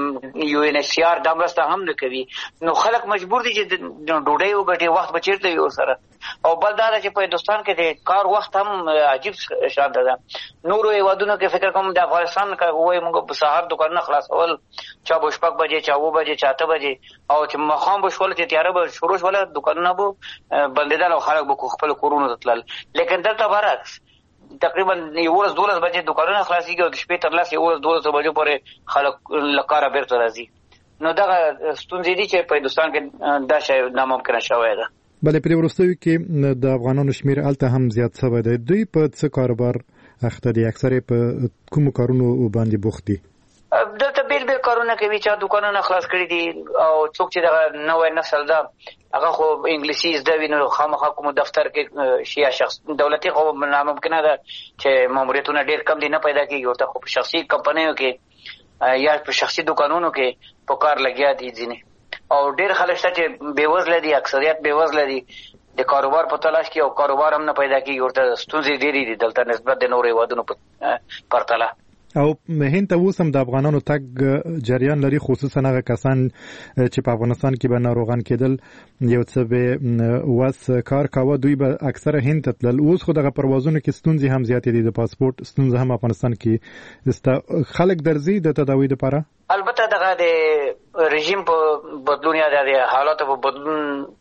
UNHCR دا مرسته هم نه کوي، نو خلک مجبور دي چې ډوډۍ وګټي، وخت به چېرته وي ورسره. او بل دا ده چې په هندوستان کې د کار وخت هم عجیب شانته ده. نورو هیوادونو کې فکر کوم د افغانستان وایي موږ په سهار دوکانونه خلاصول، چا به 6 بجې، چا 7 بجې، چا 8 بجې، او چې ماښام به شول چې تیاره به شروع شوله، دوکانونه به بندېدل او خلک به خپلو کورونو ته تلل. لیکن دلته برعکس، تقریبا 11-12 بجې دوکانونه خلاصېږي او د شپې تر لاسه 11-12 بجو پورې خلک له کاره بیرته راځي. نو دغه ستونزې دي چې په هندوستان کې دا شی ناممکنه شوی ده. بله په دې وروستیو کې د افغانانو شمېر هلته هم زیات شوی دی. دوی په څه کاروبار اخته دي؟ اکثر په کومو کارونو باندې بوخت دي؟ دلته بیل بیل کارونه کوي، چا دوکانونه خلاص کړي دي، او څوک چې دغه نوی نسل ده هغه خو انګلیسي زده وي، نو خامخا کوم دفتر کې شي یا شخص دولتي خو ناممکنه ده چې ماموریتونه ډېر کم دي، نه پیدا کېږي ورته، خو په شخصي کمپنیو کې یا په شخصي دوکانونو کې په کار لګیا دي ځینې. او ډېر خلک شته چې بېوزله دي، اکثریت بېوزله دي، د کاروبار په تلاش کې، او کاروبار هم نه پیدا کېږي ورته. ستونزې ډېرې دي دلته نسبت د نورو هېوادونو پرتله. او هند ته اوس هم د افغانانو تګ جریان لري، خصوصا هغه کسان چې په افغانستان کې به ناروغان کېدل، یو څه به وس کار کاوه، دوی به اکثره هند ته تلل. اوس خو دغه پروازونو کې ستونزې هم زیاتې دي، د پاسپورت ستونزه هم افغانستان کې سته. خلک درځي د تداوی لپاره؟ البته دغه د رژیم په بدلون یا د حالاتو په بدلون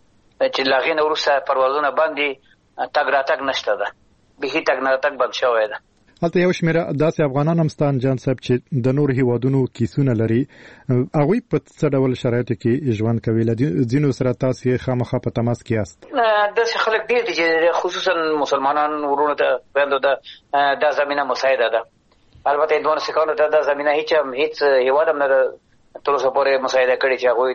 چې له هغې نه وروسته پروازونه بند دي، تګ راتګ نشته ده، بیخي تګ راتګ بند شوی ده. هلته یو شمېره داسې افغانان هم سته انجان صاحب چې د نورو هیوادونو کیسونه لري. هغوی په څه ډول شرایطو کې ژوند کوي؟ له ځینو سره تاسې خامخا په تماس کې یاست؟ داسې خلک ډېر دي چې خصوصا مسلمانان ورونو ته خویندو ته دا زمینه مساعده ده. البته هندوانو سیکانو ته دا زمینه هیڅ هیواد هم نه ده تر اوسه پورې مساعده کړې چې هغوی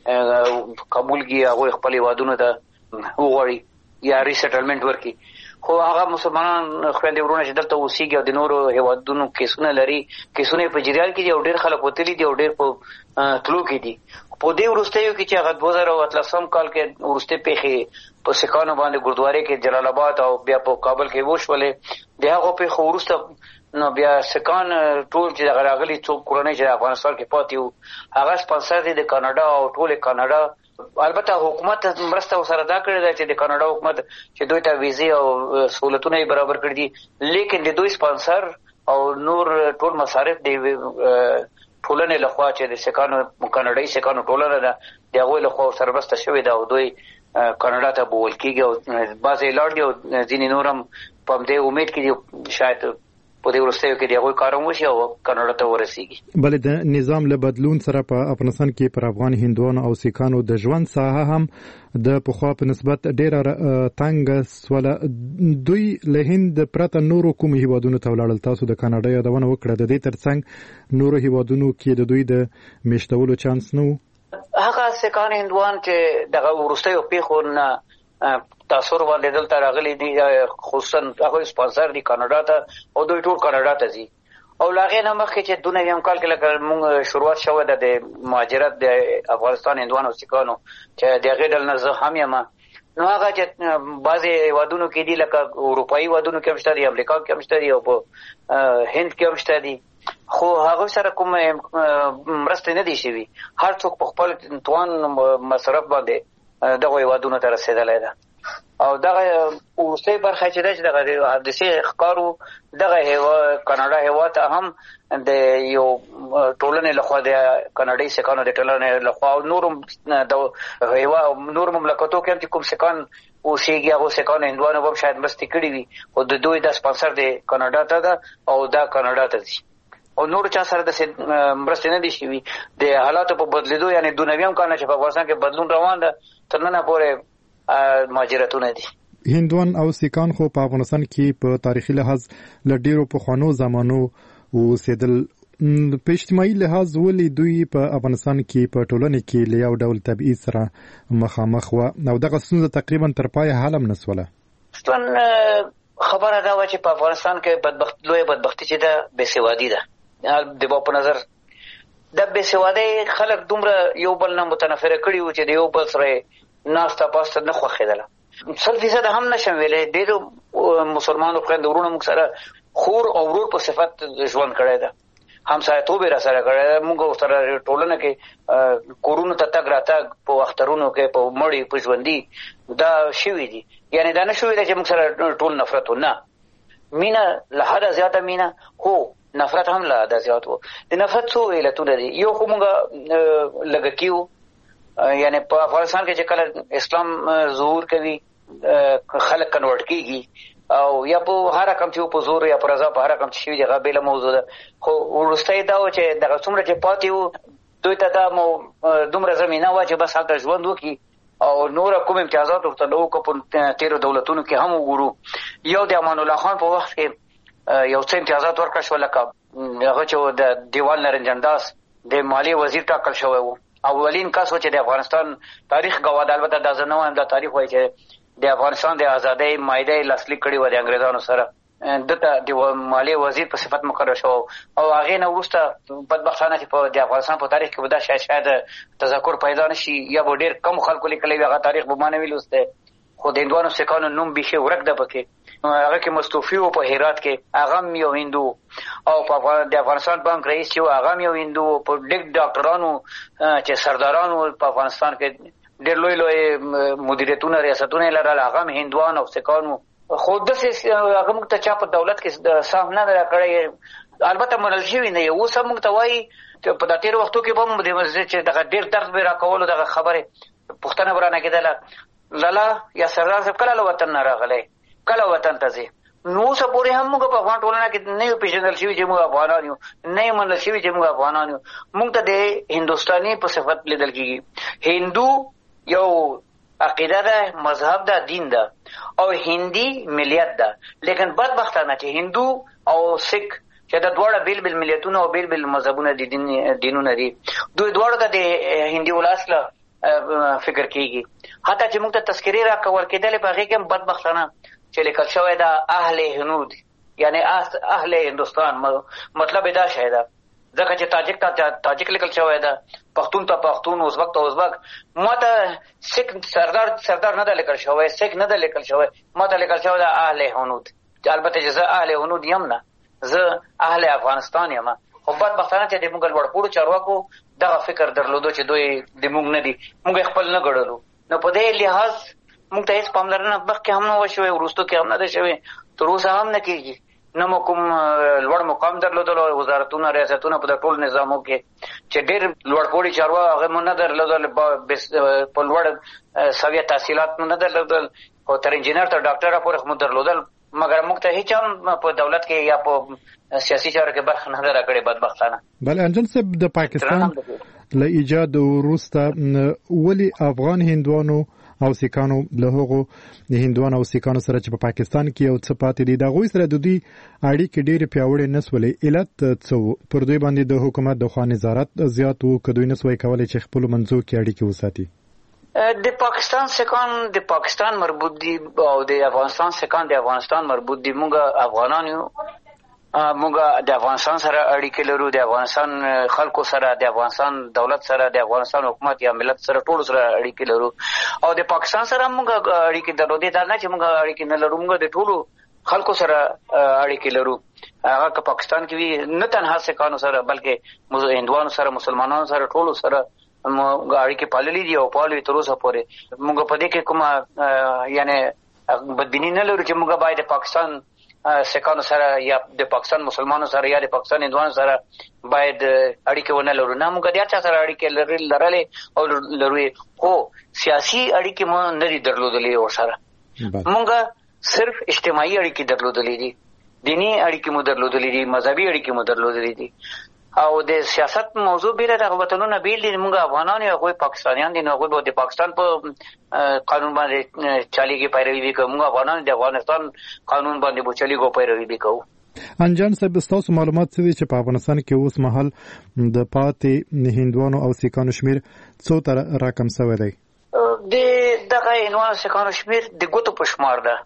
قبول کړي، هغوی خپل هیوادونو ته وغواړي یا ریسیټلمنټ ورکړي. خو هغه مسلمانان خویندې ورونه چې دلته اوسېږي او د نورو هیوادونو کیسونه لري، کیسونه په جریان کې دي او ډېر خلک وتلي دي او ډېر په تلو کې دي. په دې وروستیو کې چې هغه 2013 کال کې وروستۍ پیښې په سیکانو باندې ګردوارې کې جلال آباد او بیا په کابل کې وشولې، د هغو پیښو وروسته نو بیا سکان ټول چې راغلي څو کورنۍ چې افغانستان کې پاتې وو هغه سپانسر دي د کاناډا او ټول کاناډا. البته حکومت مرسته سره دا کړې ده چې د کاناډا حکومت چې دوی ته ویزې او سہولتونه برابر کړي دي، لیکن د دوی سپانسر او نور ټول مصارف د ټولنې لخوا چې د سکانو کاناډایي سکانو ټولنه ده د هغوی لخوا سره مرسته شوې ده او دوی کاناډا ته بوول کېږي او بعضې لاړ دي او ځینې نور هم په همدې امید کې دي شاید په دې وروستیو کې د هغوی کار هم وشي او کاناډا ته ورسېږي. بلې د نظام له بدلون سره په افغانستان کې پر افغان هندوانو او سیکانو د ژوند ساحه هم د پخوا په نسبت ډېره تنګه سوله. دوی له هند پرته نورو کوم هیوادونو ته ولاړل؟ تاسو د کاناډا یادونه وکړه، د دې ترڅنګ نورو هیوادونو کې د دوی د میشتولو چانس نه و؟ هغه سیکان هندوان چې دغه وروستیو پیښو نه تاثر باندې دلته راغلي دي، خصوصا هغه سپانسر دي کاناډا ته او دوی ټول کاناډا ته ځي او لاغې نه مخکې چې 2009 کال کې لکه موږ شروعات شوه د مهاجرت د افغانستان هندوانو سیکانو چې د هغې ډول نه زه هم یم، نو هغه چې بعضې هیوادونو کې دي لکه اروپایي هیوادونو کې هم شته دي، امریکا کې هم شته دي او په هند کې هم شته دي، خو هغه سره کوم مرستې نه دي شوي. هر څوک په خپل توان مصرف باندې دغه هیوادونو ته رسېدلی ده او دغه وروستۍ برخه چې ده چې دغه حادثې ښکارو دغه کاناډا هیواد ته هم د یو ټولنې لخوا د کاناډایي سیکانو د ټولنې لخوا او نورو مملکتو کې هم چې کوم سیکان اوسېږي هغو سیکانو هندوانو به هم شاید مرستې کړي وي خو د دوی دا سپانسر د کاناډا ته ده او دا کاناډا ته ځي او نور چا سره د مرستې نه دي شوي. د حالاتو په بدلېدو یعنې 2009 کال نه چې په افغانستان کې بدلون روان ده تر ننه پورې مهاجرتونه دي. هندوان او سیکان خو په افغانستان کې په تاریخي لحاظ له ډېرو پخوانو زمانو اوسېدل. په اجتماعي لحاظ ولې دوی په افغانستان کې په ټولنه کې له یو ډول تبعیض سره مخامخ وه او دغه ستونزه تقریبا تر پایه حل هم نه سوله؟ خبره دا وه چې په افغانستان کې لویه بدبختي چې ده بېسوادي ده. د ما په نظر د بېسوادۍ خلک دومره یو بل نه متنفره کړي وو چې د یو بل سره ناسته پاسته نه خوښېدله. 100% هم نشم ویلی ډېرو مسلمانو خویندو وروڼو موږ سره خور او ورور په صفت ژوند کړی ده، همسایه‌توب یې راسره کړی ده، موږ ورسره ټولنه کې کورونو ته تګ راتګ په اخترونو کې په مړي په ژوندي دا شوي دي. یعنې دا نه شوي ده چې موږ سره ټول نفرت و، نه، مینه له حده زیاته مینه، خو نفرت هم له حده زیات و. د نفرت څو علتونه دي. یو خو موږ لږکي وو، یعنی په افغانستان کې چې کله اسلام ظهور کوي خلک کنورټ کېږي او یا په هر رقم چې په زور یا په رضا په هر رقم چې شوي دي هغه بېله موضوع ده. خو وروستی دا و چې دغه څومره چې پاتې وو دوی ته دا دومره زمینه وه چې بس هلته ژوند وکړي او نور کوم امتیازات ورته نه وکړو. په تېرو دولتونو کې هم وګورو یو د امان الله خان په وخت کې یو څه امتیازات ورکړه شو، لکه هغه چې د دیوال نرنجن داس د مالیې وزیر ټاکل شوی و، اولین کس و چې د افغانستان تاریخ ګواه ده. البته دا زه نه وایم، دا تاریخ وایي چې د افغانستان د ازادۍ معاهده یې لاسلیک کړې وه د انګریزانو سره، دته د مالیې وزیر په صفت مقرر شو او هغې نه وروسته بدبختانه چې د افغانستان په تاریخ کې به دا شاید تذکر پیدا نه شي یا به ډېر کم خلکو لیکلی وي، هغه تاریخ به ما نه وي لوستی. خو د هندوانو سیکانو نوم بیخي ورک ده پکې. هغه کې مستوفي و په هرات کې، هغه هم یو هندو او په د افغانستان بانک رئیس چې و هغه هم یو هندو. په ډېر ډاکټرانو چې سردارانو په افغانستان کې ډېر لوی لوی مدیریتونه ریاستونه یې لرل هغه هم هندوان او سیکانو. خو داسې هغه موږ ته چا په دولت کې سهم نه ده راکړی، البته منل شوي نه یې. اوس هم موږ ته وایي په دا تېرو وختو کې به هم چې دغه ډېر درد به یې راکولو، دغه خبرې پوښتنه به رانه کېدله لالا یا سردار صاحب کله له وطن نه راغلی، کله وطن ته ځې. نو اوسه پورې هم موږ په افغان ټولنه کې نه یو پېژندل شوي چې موږ افغانان یو، نه یې منل شوي چې موږ افغانان یو. موږ ته د هندوستاني په صفت لیدل کېږي. هندو یو عقیده ده، مذهب ده، دین ده او هندي ملیت ده. لیکن بدبختانه چې هندو او سکھ چې دا دواړه بیل بیل ملیتونه او بیل بیل مذهبونه دي، دینونه دي، دوی دواړو ته د هندي ولاس له فکر کېږي. حتی چې موږ ته تذکرې راکول کېدلې په هغې کې هم بدبختانه چې لیکل شوی ده اهل هنود، یعنی اهل هندوستان، مطلب یې دا شی ده. ځکه چې تاجک ته تاجک لیکل شوی ده، پښتون ته پښتون، ازبک ته ازبک. ما ته سکھ سردار نه ده لیکل شوی، سکھ نه ده لیکل شوی، ما ته لیکل شوی ده اهل هنود. البته چې زه اهل هنود یم نه، زه اهل افغانستان یم، خو بدبختانه چې د موږ لوړپوړو چارواکو دغه فکر درلودو چې دوی د موږ نه دي، موږ خپل نه ګڼلو. نو په دې لحاظ موږ ته هېڅ پاملرنه مخکې هم نه وه شوې، وروستو کې هم نه ده شوې، تر اوسه هم نه کېږي. نه مو کوم لوړ مقام درلودلو، وزارتونه ریاستونه په ټول نظامو کې چې ډېر لوړپوړي چارواکي هغه مو نه درلودل، په لوړ سویه تحصیلات مو نه درلودل، او تر انجینر تر ډاکټره پورې مو درلودل، مګر موږ ته هېڅ هم په دولت کې یا په سیاسي چارو کې برخه نه ده راکړې بدبختانه. بله انجن صاحب، د پاکستان له ایجاد وروسته ولې افغان هندوانو او سیکانو له هغو د هندوانو او سیکانو سره چې په پاکستان کې یو څه پاتې دي، د هغوی سره د دوی اړیکې ډېرې پیاوړې نه سولې؟ علت څه و؟ پر دوی باندې د حکومت د خوا نظارت زیات و که دوی نه سوی کولی چې خپلو منځو کې اړیکې وساتي؟ د پاکستان سیکان د پاکستان مربوط دي او د افغانستان سیکان د افغانستان مربوط دي. موږ افغانان یو، موږ د افغانستان سره اړیکې لرو، د افغانستان خلکو سره، د افغانستان دولت سره، د افغانستان حکومت یا ملت سره ټولو سره اړیکې لرو، او د پاکستان سره موږ اړیکې درلودې. دا نه چې موږ اړیکې نه لرو، موږ د ټولو خلکو سره اړیکې لرو. هغه که پاکستان کې وي، نه تنها سیکانو سره بلکې هندوانو سره، مسلمانانو سره، ټولو سره موږ اړیکې پاللې دي او پالو تر اوسه پورې. موږ په دې کې کومه یعنې بدبیني نه لرو چې موږ باید د پاکستان سیکانو سره یا د پاکستان مسلمانانو سره یا د پاکستان هندوانو سره باید اړیکې ونه لرو. نه، موږ د هر چا سره اړیکې لرلې او لرو، خو سیاسي اړیکې مو نه دي درلودلې ورسره. موږ صرف اجتماعي اړیکې درلودلې دي، دینی اړیکې مو درلودلې دي، مذهبي اړیکې مو درلودلې دي، او د سیاست موضوع بیل د وطنونو بیل دي. موږ افغانان یو، هغوی پاکستانیان دي، نو هغوی به د پاکستان په قانون باندې چلیږي، پیروي به کوو. موږ افغانان د افغانستان قانون باندې به چلیږو، پیروي به کوو. انجان صاحب، ستاسو معلومات څه دي چې په افغانستان کې اوس مهال د پاتې هندوانو او سیکانو شمیر څو ته راکم شوی دی؟ د دغه هندوانو سیکانو شمیر د ګوتو په شمار ده،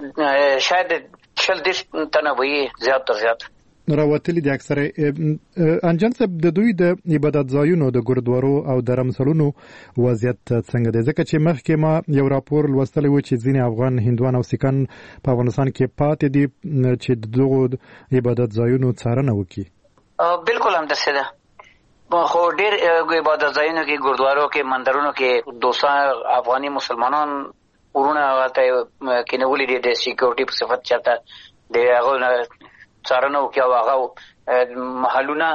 شاید 40 تنه وي، زیات تر زیات راوتلي دي اکثره. انجان صاحب، د دوی د عبادت ځایونو د ګردوارو او د رمسلونو وضعیت څنګه دی؟ ځکه چې مخکې ما یو راپور لوستلی و چې ځینې افغان هندوان او سیکان په افغانستان کې پاتې دي چې د دغو عبادت ځایونو څارنه وکړي. بالکل همداسې ده، خو ډېر عبادت ځایونو کې، ګردوارو کې، مندرونو کې 200 افغاني مسلمانان ورونه هلته کېنولي دي د سیکورټي په صفت، چېرته د هغو څارنه وکړي او هغه محلونه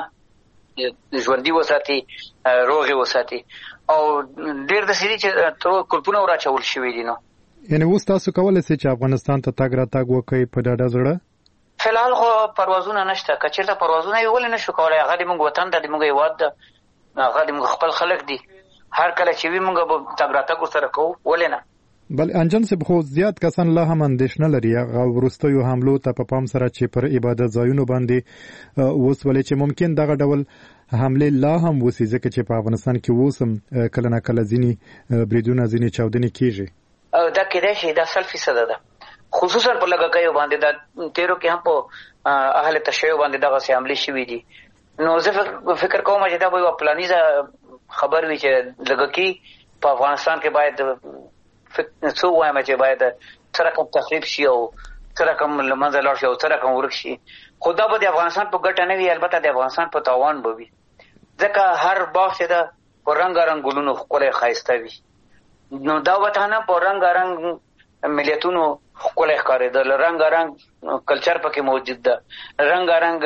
ژوندي وساتي، روغې وساتي، او ډېر داسې دي چې کلپونه ور اچول شوي دي. نو یعنې اوس تاسو کولی شئ چې افغانستان ته تګ راتګ وکړئ په ډاډه زړه؟ فلحال خو پروازونه نشته. که چېرته پروازونه یې ولې نشو کولی، هغه د موږ وطن ده، د موږ هېواد ده، هغه د موږ خپل خلک دي، هر کله چې وي موږ به تګ راتګ ورسره کوو، ولې نه؟ بل انجن صاحب، خو زیات کسان لا هم اندېښنه لري هغه وروستیو حملو ته په پام سره چې پر عبادت ځایونو باندې وسولې چې ممکن دغه ډول حملې لا هم وسي، ځکه چې په افغانستان کې اوس هم کله نه کله ځینې بریدونه، ځینې چاودنې کېږي. دا کېدای شي دا 100% ده، خصوصا په لږکیو باندې. دا تیرو کې هم په اهل تشیع باندې دغسې حملې شوي دي. نو زه فکر کوم چې دا به یوه پلانیزه خبر وي چې لږکي په افغانستان کې باید څو وایم چې باید څه رقم تخریب شي او څه رقم له منځه لاړ شي او څه رقم ورک شي، خو دا به د افغانستان په ګټه نه وي، البته د افغانستان په تاوان به وي، ځکه هر باغ چې ده په رنګارنګ ګلونو ښکلی ښایسته وي. نو دا وطن په رنګارنګ ملیتونو ښکلی ښکارېده، رنګارنګ کلچر پکې موجود ده، رنګارنګ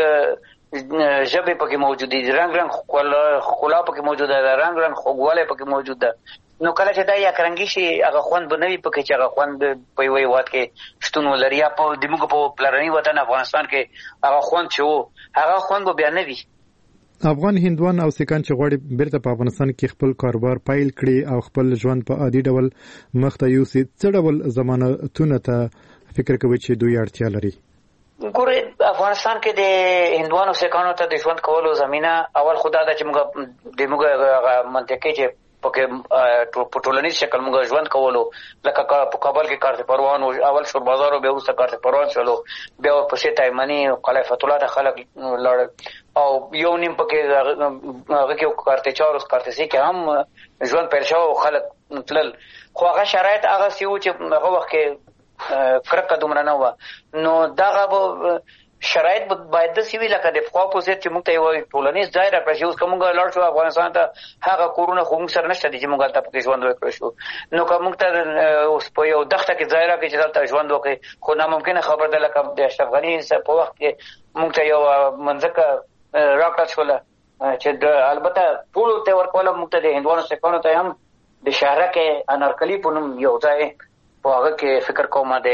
ژبې پکې موجود دي، رنګ ښکلا پکې موجوده ده، رنګ خوږوالی پکې موجود ده. نو کله چې دا یک رنګي شي، هغه خوند به نه وي پکې چې هغه خوند په یوه هېواد کې شتون ولري، یا په د موږ په پلرني وطن افغانستان کې هغه خوند چې و، هغه خوند به بیا نه وي. افغان هندوان او سیکان چې غواړي بیرته په افغانستان کې خپل کاروبار پیل کړي او خپل ژوند په عادي ډول مخته یوسي، څه ډول ضمانتونو ته فکر کوي چې دوی اړتیا لري؟ ګورې، افغانستان کې د هندوانو سیکانو ته د ژوند کولو زمینه اول خو دا ده چې موږ منطقې چې په ټولنیز شکل موږ ژوند کولو، لکه په کابل کې کارت پروان اول شور بازار او بیا وروسته کارت پروان شولو، بیا ورپسې تایمني قلعه فتح الله ته خلک لاړل، او یو نیم پکې هغه کې کارت چار اوس کارت سي کې هم ژوند پیل شو او خلک تلل، خو هغه شرایط هغسې وو چې هغه وخت کې کرکه دومره نه وه. نو دغه به شرایط باید داسې وي لکه د پخوا په ضد چې موږ ته یو ټولنیز ځای راکړی شي. اوس که موږ لاړ شو افغانستان ته هغه کورونه خو موږ سره نشته دي چې موږ هلته پکې ژوند وکړی شو. نو که موږ ته اوس په یو دښته کې ځای راکړي چې دلته ژوند وکړي خو ناممکنه خبره ده. لکه د اشرف غني په وخت کې موږ ته یو منځکه راکړل شوله چې البته ټولو ته ورکوله. موږ ته د هندوانو سیکانو ته هم د شهرک انارکلي په نوم یو ځای په هغه کې فکر کوم د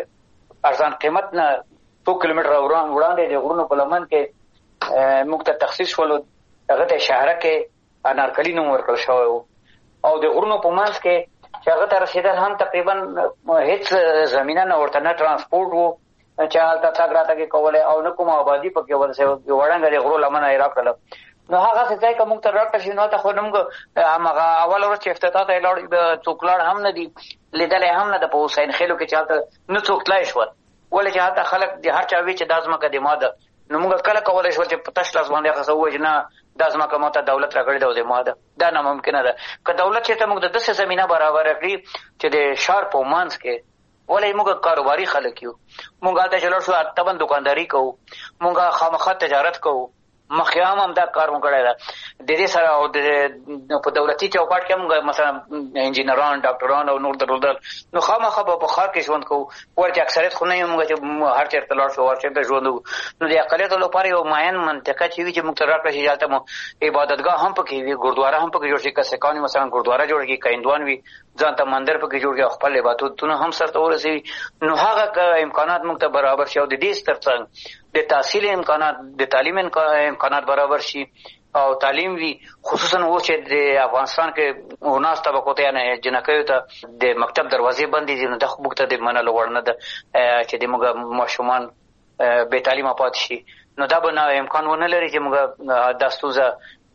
ارزان قیمت نه 2 کیلومتره وړاندې د غرونو په لمن کې موږ ته تخصیص شولو. هغه ته شهرک انارکلي نوم ورکړل شوی و او د غرونو په منځ کې چې هغه ته رسېدل هم تقریبا هیڅ زمینه نه ورته نه ترانسپورټ و چې هلته تګ راتګ یې کولی او نه کومه آبادي پکې یو وړنګه د غرو لمنه یې راکړله. نو هغه ځای که موږ ته راکړل شي نو ته خو موږ هماغه اول ورځ چې افتتاح ته یې لاړ څوک لاړ هم نه دي لیدلی هم نه ده په حسین خیلو کې چې هلته نه څوک تللی شول. ولې چې هلته خلک د هر چا وي چې دا ځمکه د ما ده. نو موږ کله کولی شول چې په تش لاس باندې هغه څه ووایو چې نه دا ځمکه ما ته دولت راکړې ده او د ما ده. دا ناممکنه ده. که دولت چېرته موږ د داسې زمینه برابره کړي چې د ښار په منځ کې ولې موږ کاروباري خلک یو موږ هلته چې لاړ شو طبعا دکانداري کوو موږ خامخا تجارت کوو مخیام هم دا کار مو کړی ده. د دې سره او په دولتي چوکاټ کې موږ مثلا انجینران ډاکټران او نور درلودل نو خامخا به په ښار کې ژوند کوو. ولې چې اکثریت خو نه یو موږ چې هر چېرته لاړ شو هر چېرته ژوند وکړو. نو د اقلیتو لپاره یو معین منطقه چې وي چې موږ ته راکړه شي هلته مو عبادتګاه هم پکې وي ګردواره هم پکې جوړ شي. که سیکان وي مثلا ګردواره جوړ کړي که هندوان وي ځان ته مندر پکې جوړ کړي او خپل عبادتونه هم سرته ورسوي. نو هغه امکانات موږ ته برابر شي او د دې ترڅنګ د تحصیل امکانات د تعلیم امکانات برابر شي او تعلیم وي خصوصا و چې د افغانستان کې وناس طبقو ته یعنې جنکیو ته د مکتب دروازې بندې دي. نو دا خو موږ ته د منلو وړ نه ده چې د موږ ماشومان بې تعلیمه پاتې شي. نو دا به نه امکان ونه لري چې موږ دا ستونزه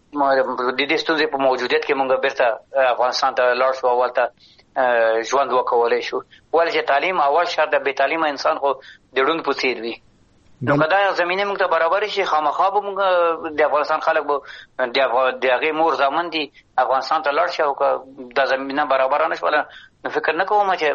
د دې ستونزې په موجودیت کې موږ بیرته افغانستان ته لاړ شو او هلته ژوند وکولی شو. ولې چې تعلیم اول شرط د بې تعلیمه انسان خو د ړوند په څېر وي. نو که دا زمینه موږ ته برابر شي خامخا به موږ د افغانستان خلک به د هغې مور زامن دي افغانستان ته لاړ شي او که دا زمینه برابره نه شوله نو فکر نه کوم چې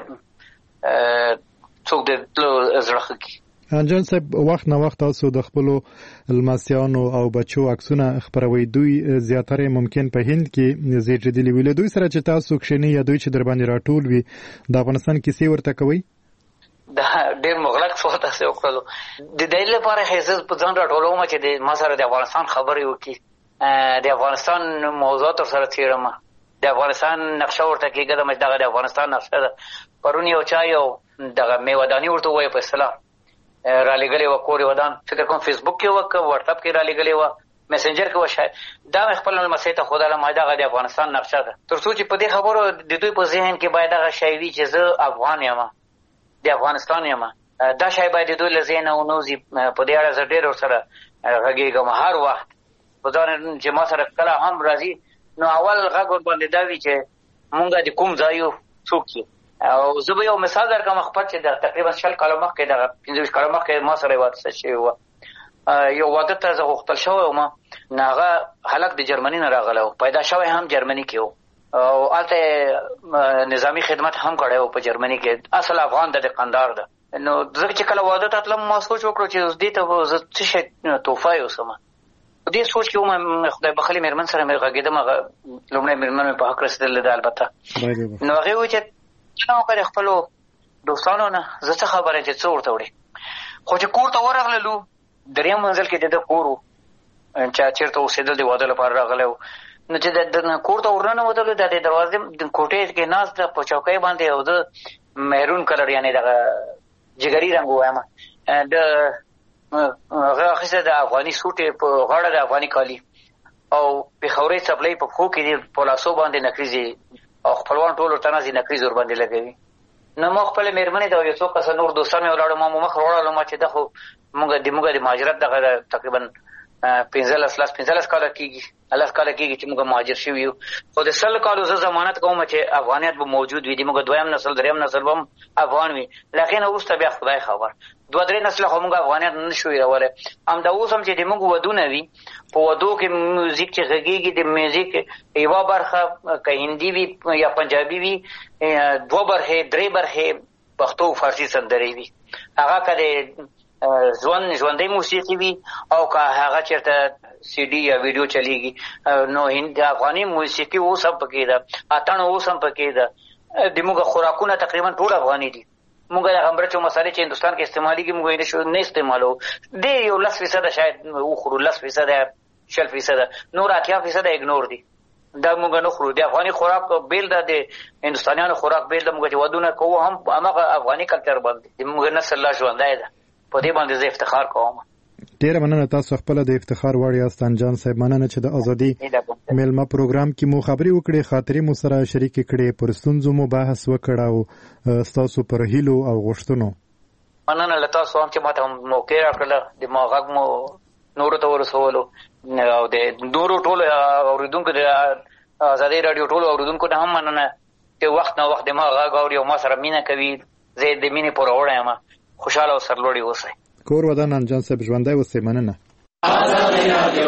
څوک د تلو زړه ښه کړي. انجان صاحب وخت نه وخت تاسو د خپلو لمسیانو او بچو عکسونه خپروي. دوی زیاتره ممکن په هند کې زیږیدلي وي. له دوی سره چې تاسو کښېنئ یا دوی چې در باندې راټول وي د افغانستان کیسې ورته کوئ؟ دا ډېر مغلق سوال تاسې وکړلو. د دې لپاره زه په ځان راټولوم چې ما سره د افغانستان خبرې وکړي د افغانستان موضوعات ورسره څېړم د افغانستان نقشه ورته کېږدم چې دغه د افغانستان نقشه ده. پرون یو چا یو دغه میوهداني ورته ووایه په اصطلاح رالیږلې وه کور یې ودان فکر کوم فیسبوک کې وه که واټساپ کې رالیږلې وه میسنجر کې وه شاید دا مې خپل لمسۍ ته ښودله ما دغه د افغانستان نقشه ده تر څو چې په دې خبرو د دوی په ذهن کې باید هغه شی وي چې زه افغان یم د افغانستان یم. دا شی باید د دوی له ذهنه ونوځي. په دې اړه زه ډېر ورسره غږېږم هر وخت په ځان چې ما سره کله هم راځي نو اول غږ ورباندې دا وي چې مونږ د کوم ځای یو څوک یو. او زه به یو مثال درکړم خپل چې د تقریبا 20 کاله مخکې دغه 15 کاله مخکې ما سره واده شوی وه. یو واده ته زه غوښتل شوی وم نو هغه هلک د جرمني نه راغلی و پیدا شوی هم جرمني کې و او هلته نظامي خدمت هم کړی و په جرمني کې اصل افغان د قندار ده. نو زه چې کله واده ته تلم ما سوچ وکړو چې اوس دې ته زه څه شی تحفه یوسم. په دې سوچ کې وم خدای بخلي مېرمن سره مې غږېدم هغه لومړی مېرمن مې په حق رسېدلې ده البته. نو هغې وویل چې نه وکړې خپلو دوستانو نه زه څه خبره چې څه ورته وړې. خو چې کور ته ورغللو درېیم منزل کې د ده کور و چې چېرته اوسېدل د واده لپاره راغلی و. نو چې د کور ته ورننوتلو د دروازې د کوټې کې ناست ده په چوکۍ باندې او ده مهرون کلر یعنې دغه جګري رنګ ووایم د هغه اخیستی د افغاني سوټ یې په غاړه د افغاني کالي او پېښورۍ څپلۍ په پښو کې دي په لاسو باندې نکریزې او خپلوان ټول ورته ناست دي نکریز ورباندې لګوي. نو ما خپلې مېرمنې ته یو څو کسه نور دوستان مې ولاړو ما مخ وړلم چې دا خو موږ د مهاجرت دغه تقریبا 15 کاله کېږي 10 کاله کېږي چې موږ مهاجر شوي یو. خو د 100 کالو زه ضمانت کوم چې افغانیت به موجود وي. د موږ دویم نسل دریم نسل به هم افغان وي. له هغې نه وروسته بیا خدای خبر 2-3 نسله خو موږ افغانیت نه شو هېرولی. همدا اوس هم چې د موږ ودونه وي په ودو کې میوزیک چې غږېږي د میوزیک یوه برخه که هندي وي یا پنجابي وي 2 برخې 3 برخې پښتو او فارسي سندرې وي. هغه که د ژوندۍ موسیقي وي او که هغه چېرته سی ډي یا ویډیو چلیږي نو افغاني موسیقي اوس هم پکې ده، اتڼ اوس هم پکې ده. د موږ خوراکونه تقریبا ټول افغاني دي. موږ د مرچو مسالې چې هندوستان کې استعمالېږي موږ یې نه استعمالوو. ډېر یو 10% شاید وخورو، 10% 60%، نور 80% اګنور دي. دا موږ نه خورو. د افغاني خوراک بیل ده، د هندوستانیانو خوراک بیل ده. موږ چې ودونه کوو هم هماغه افغاني کلچر باندې موږ نسل لا ژوندی ده. په دې باندې زه افتخار کوم. ډیره مننه. تاسو خپل د افتخار وړ یاست انجان صاحب. مننه چې د ازادي میلمه پروګرام کې مو خبرې وکړې، خاطرې مو سره شریک کړې، پر ستونزو مو بحث وکړ او تاسو پر هیلو او غوښتنو. مننه له تاسو هم چې ماته موقع راکړله د ما غږ مو نورو ته ورسولو او د نورو ټولو اورېدونکو د ازادي راډیو ټولو اورېدونکو ته هم مننه چې وخت نه وخت د ما غږ اوري او ما سره مینه کوي. زه د مینې پوروړی یم. خوشحاله او سرلوړي اوسئ. کور ودان انجان صاحب ژوندی اوسئ. مننه. ازادي راډیو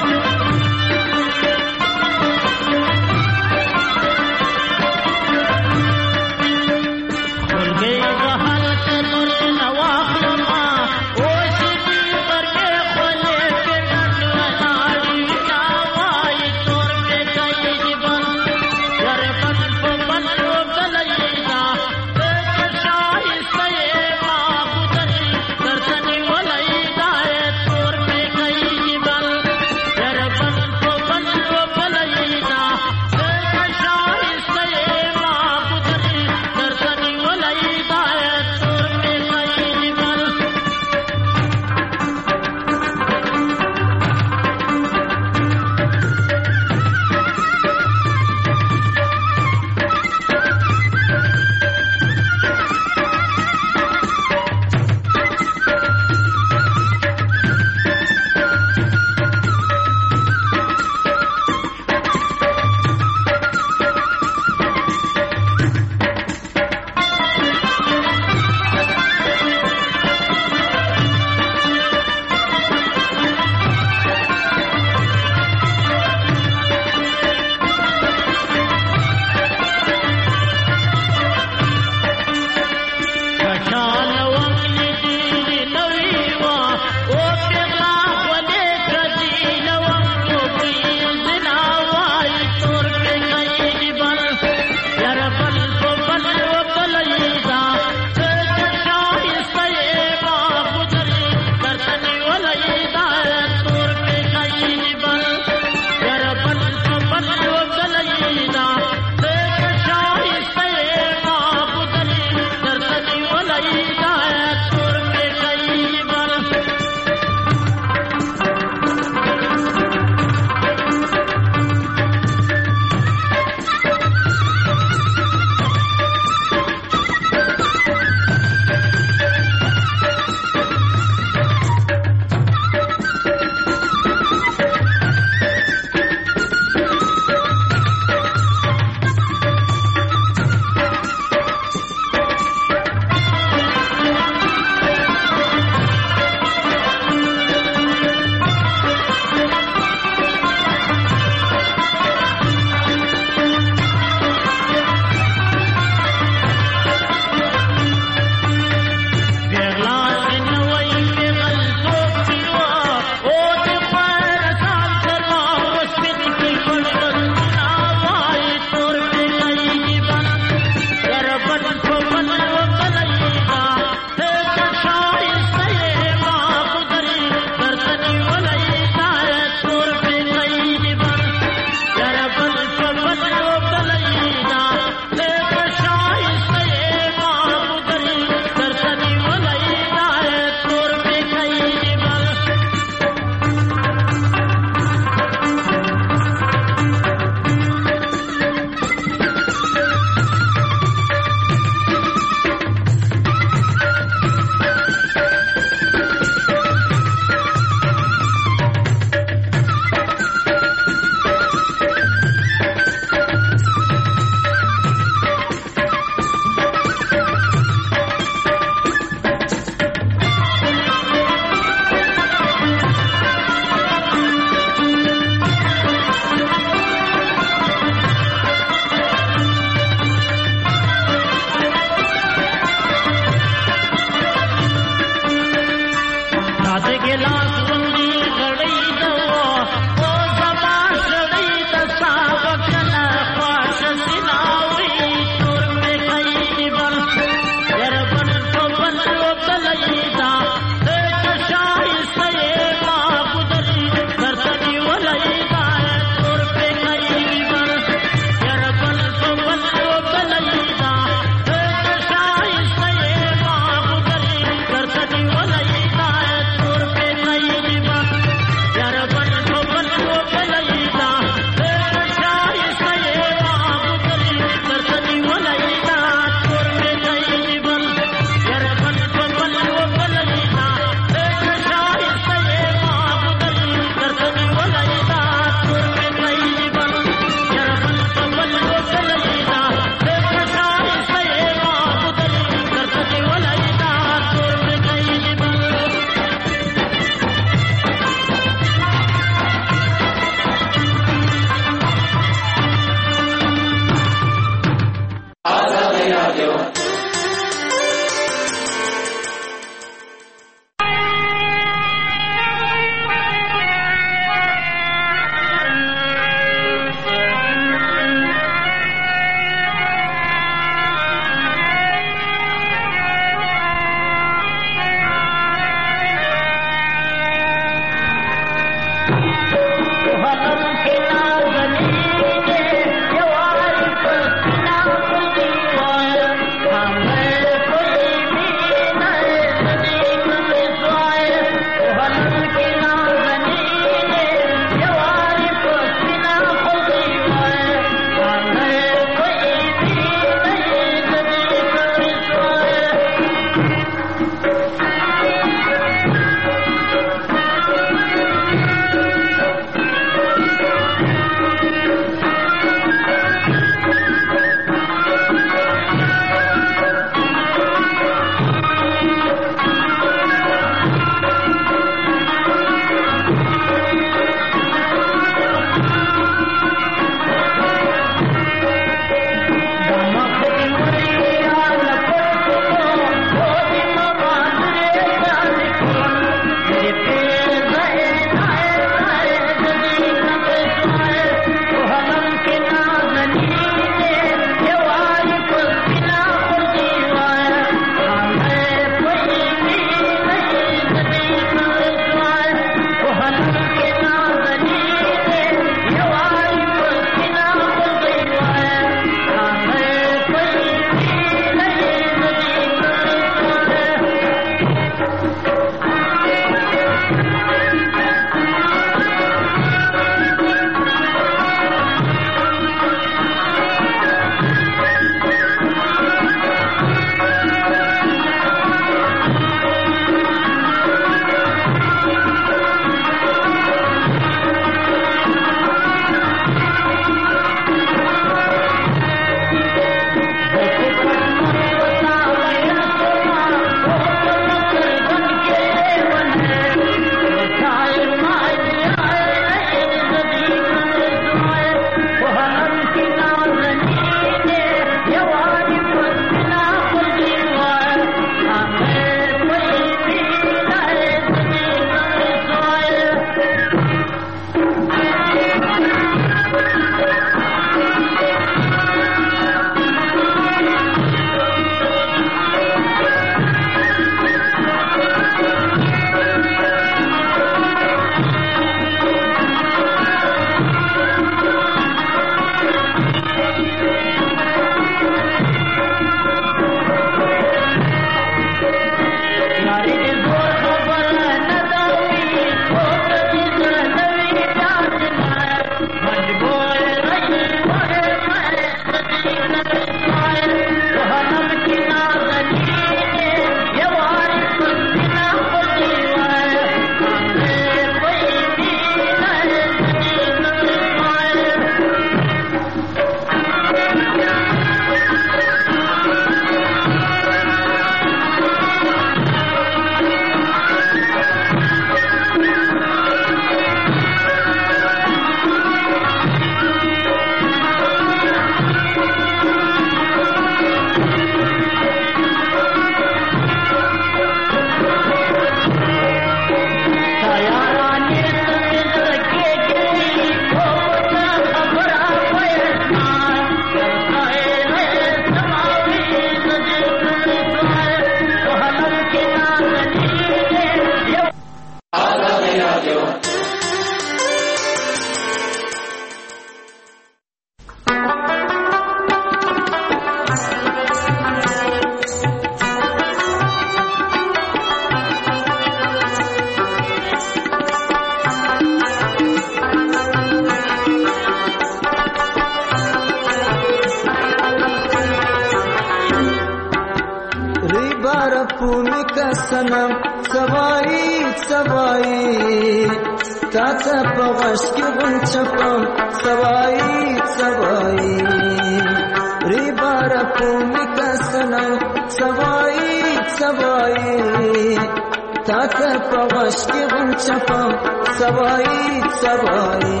سنم سوایی سوایی تاته په غش کې غنچپم سوایی سوایی ری بار کومی کا سنم سوایی سوایی تاته په غش کې غنچپم سوایی سوایی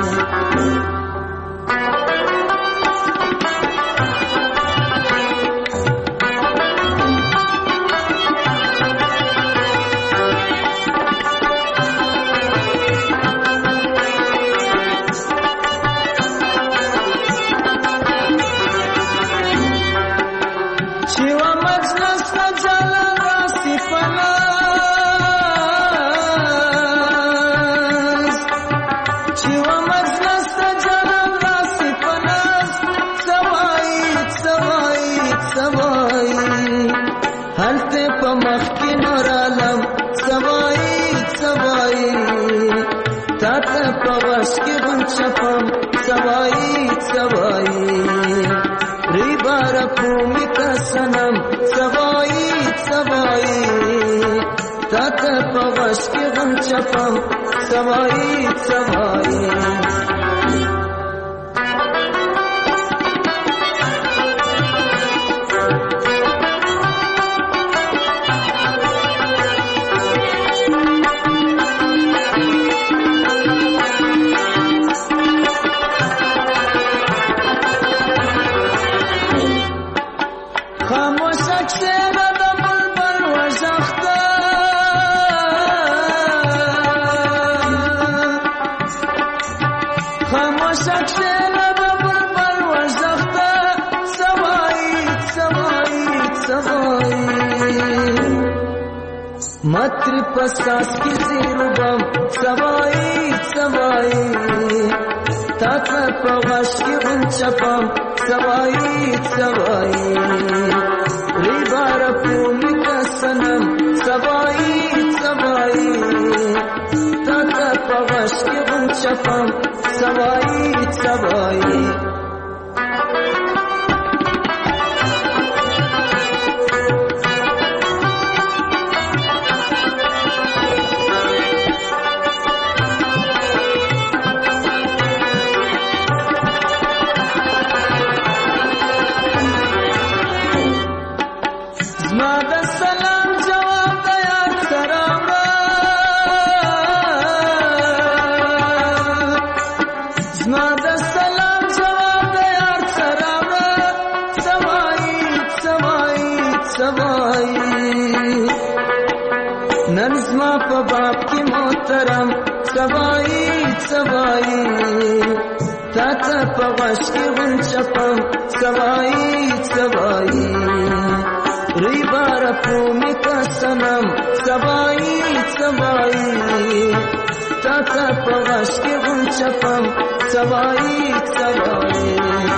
چپم سوایی سوایی ری بار کومی کا سنم سوایی سوایی تاته په غش کې غم چپم سوایی سوایی متری پساس کی زیروبم سوایی سوایی تاته په غش کې غنچپم سوایی سوایی ری بار کومی کا سنم سوایی سوایی تاته په غش کې غنچپم سوایی سوایی سوایی سوایی تاته په غش کې غنچپم سوایی سوایی ری بار کومی کا سنم سوایی سوایی تاته په غش کې غنچپم سوایی سوایی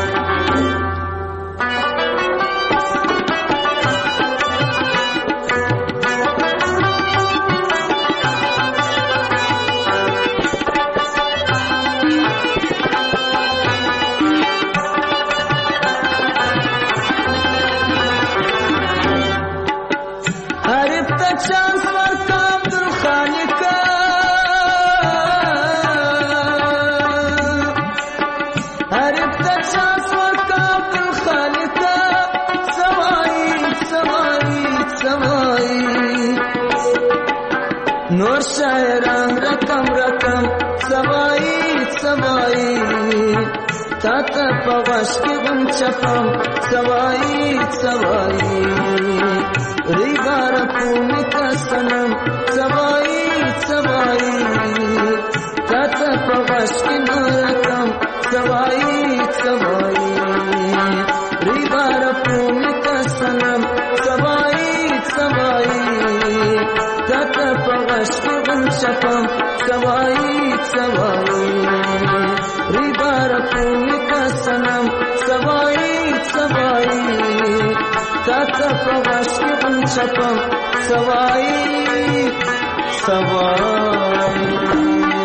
نور شاعران رقم رقم سوایی سوایی تاته په غش کې غنچپم سوایی سوایی ری بار کومی کا سنم سوایی سوایی تاته په غش کې رقم سوایی سوایی ری بار کومی کا سنم سوایی سوایی تاته په غش کې غنچپم سوایی سوایی ری بار کومی کا سنم سوایی سوایی تاته په غش کې غنچپم سوایی سوایی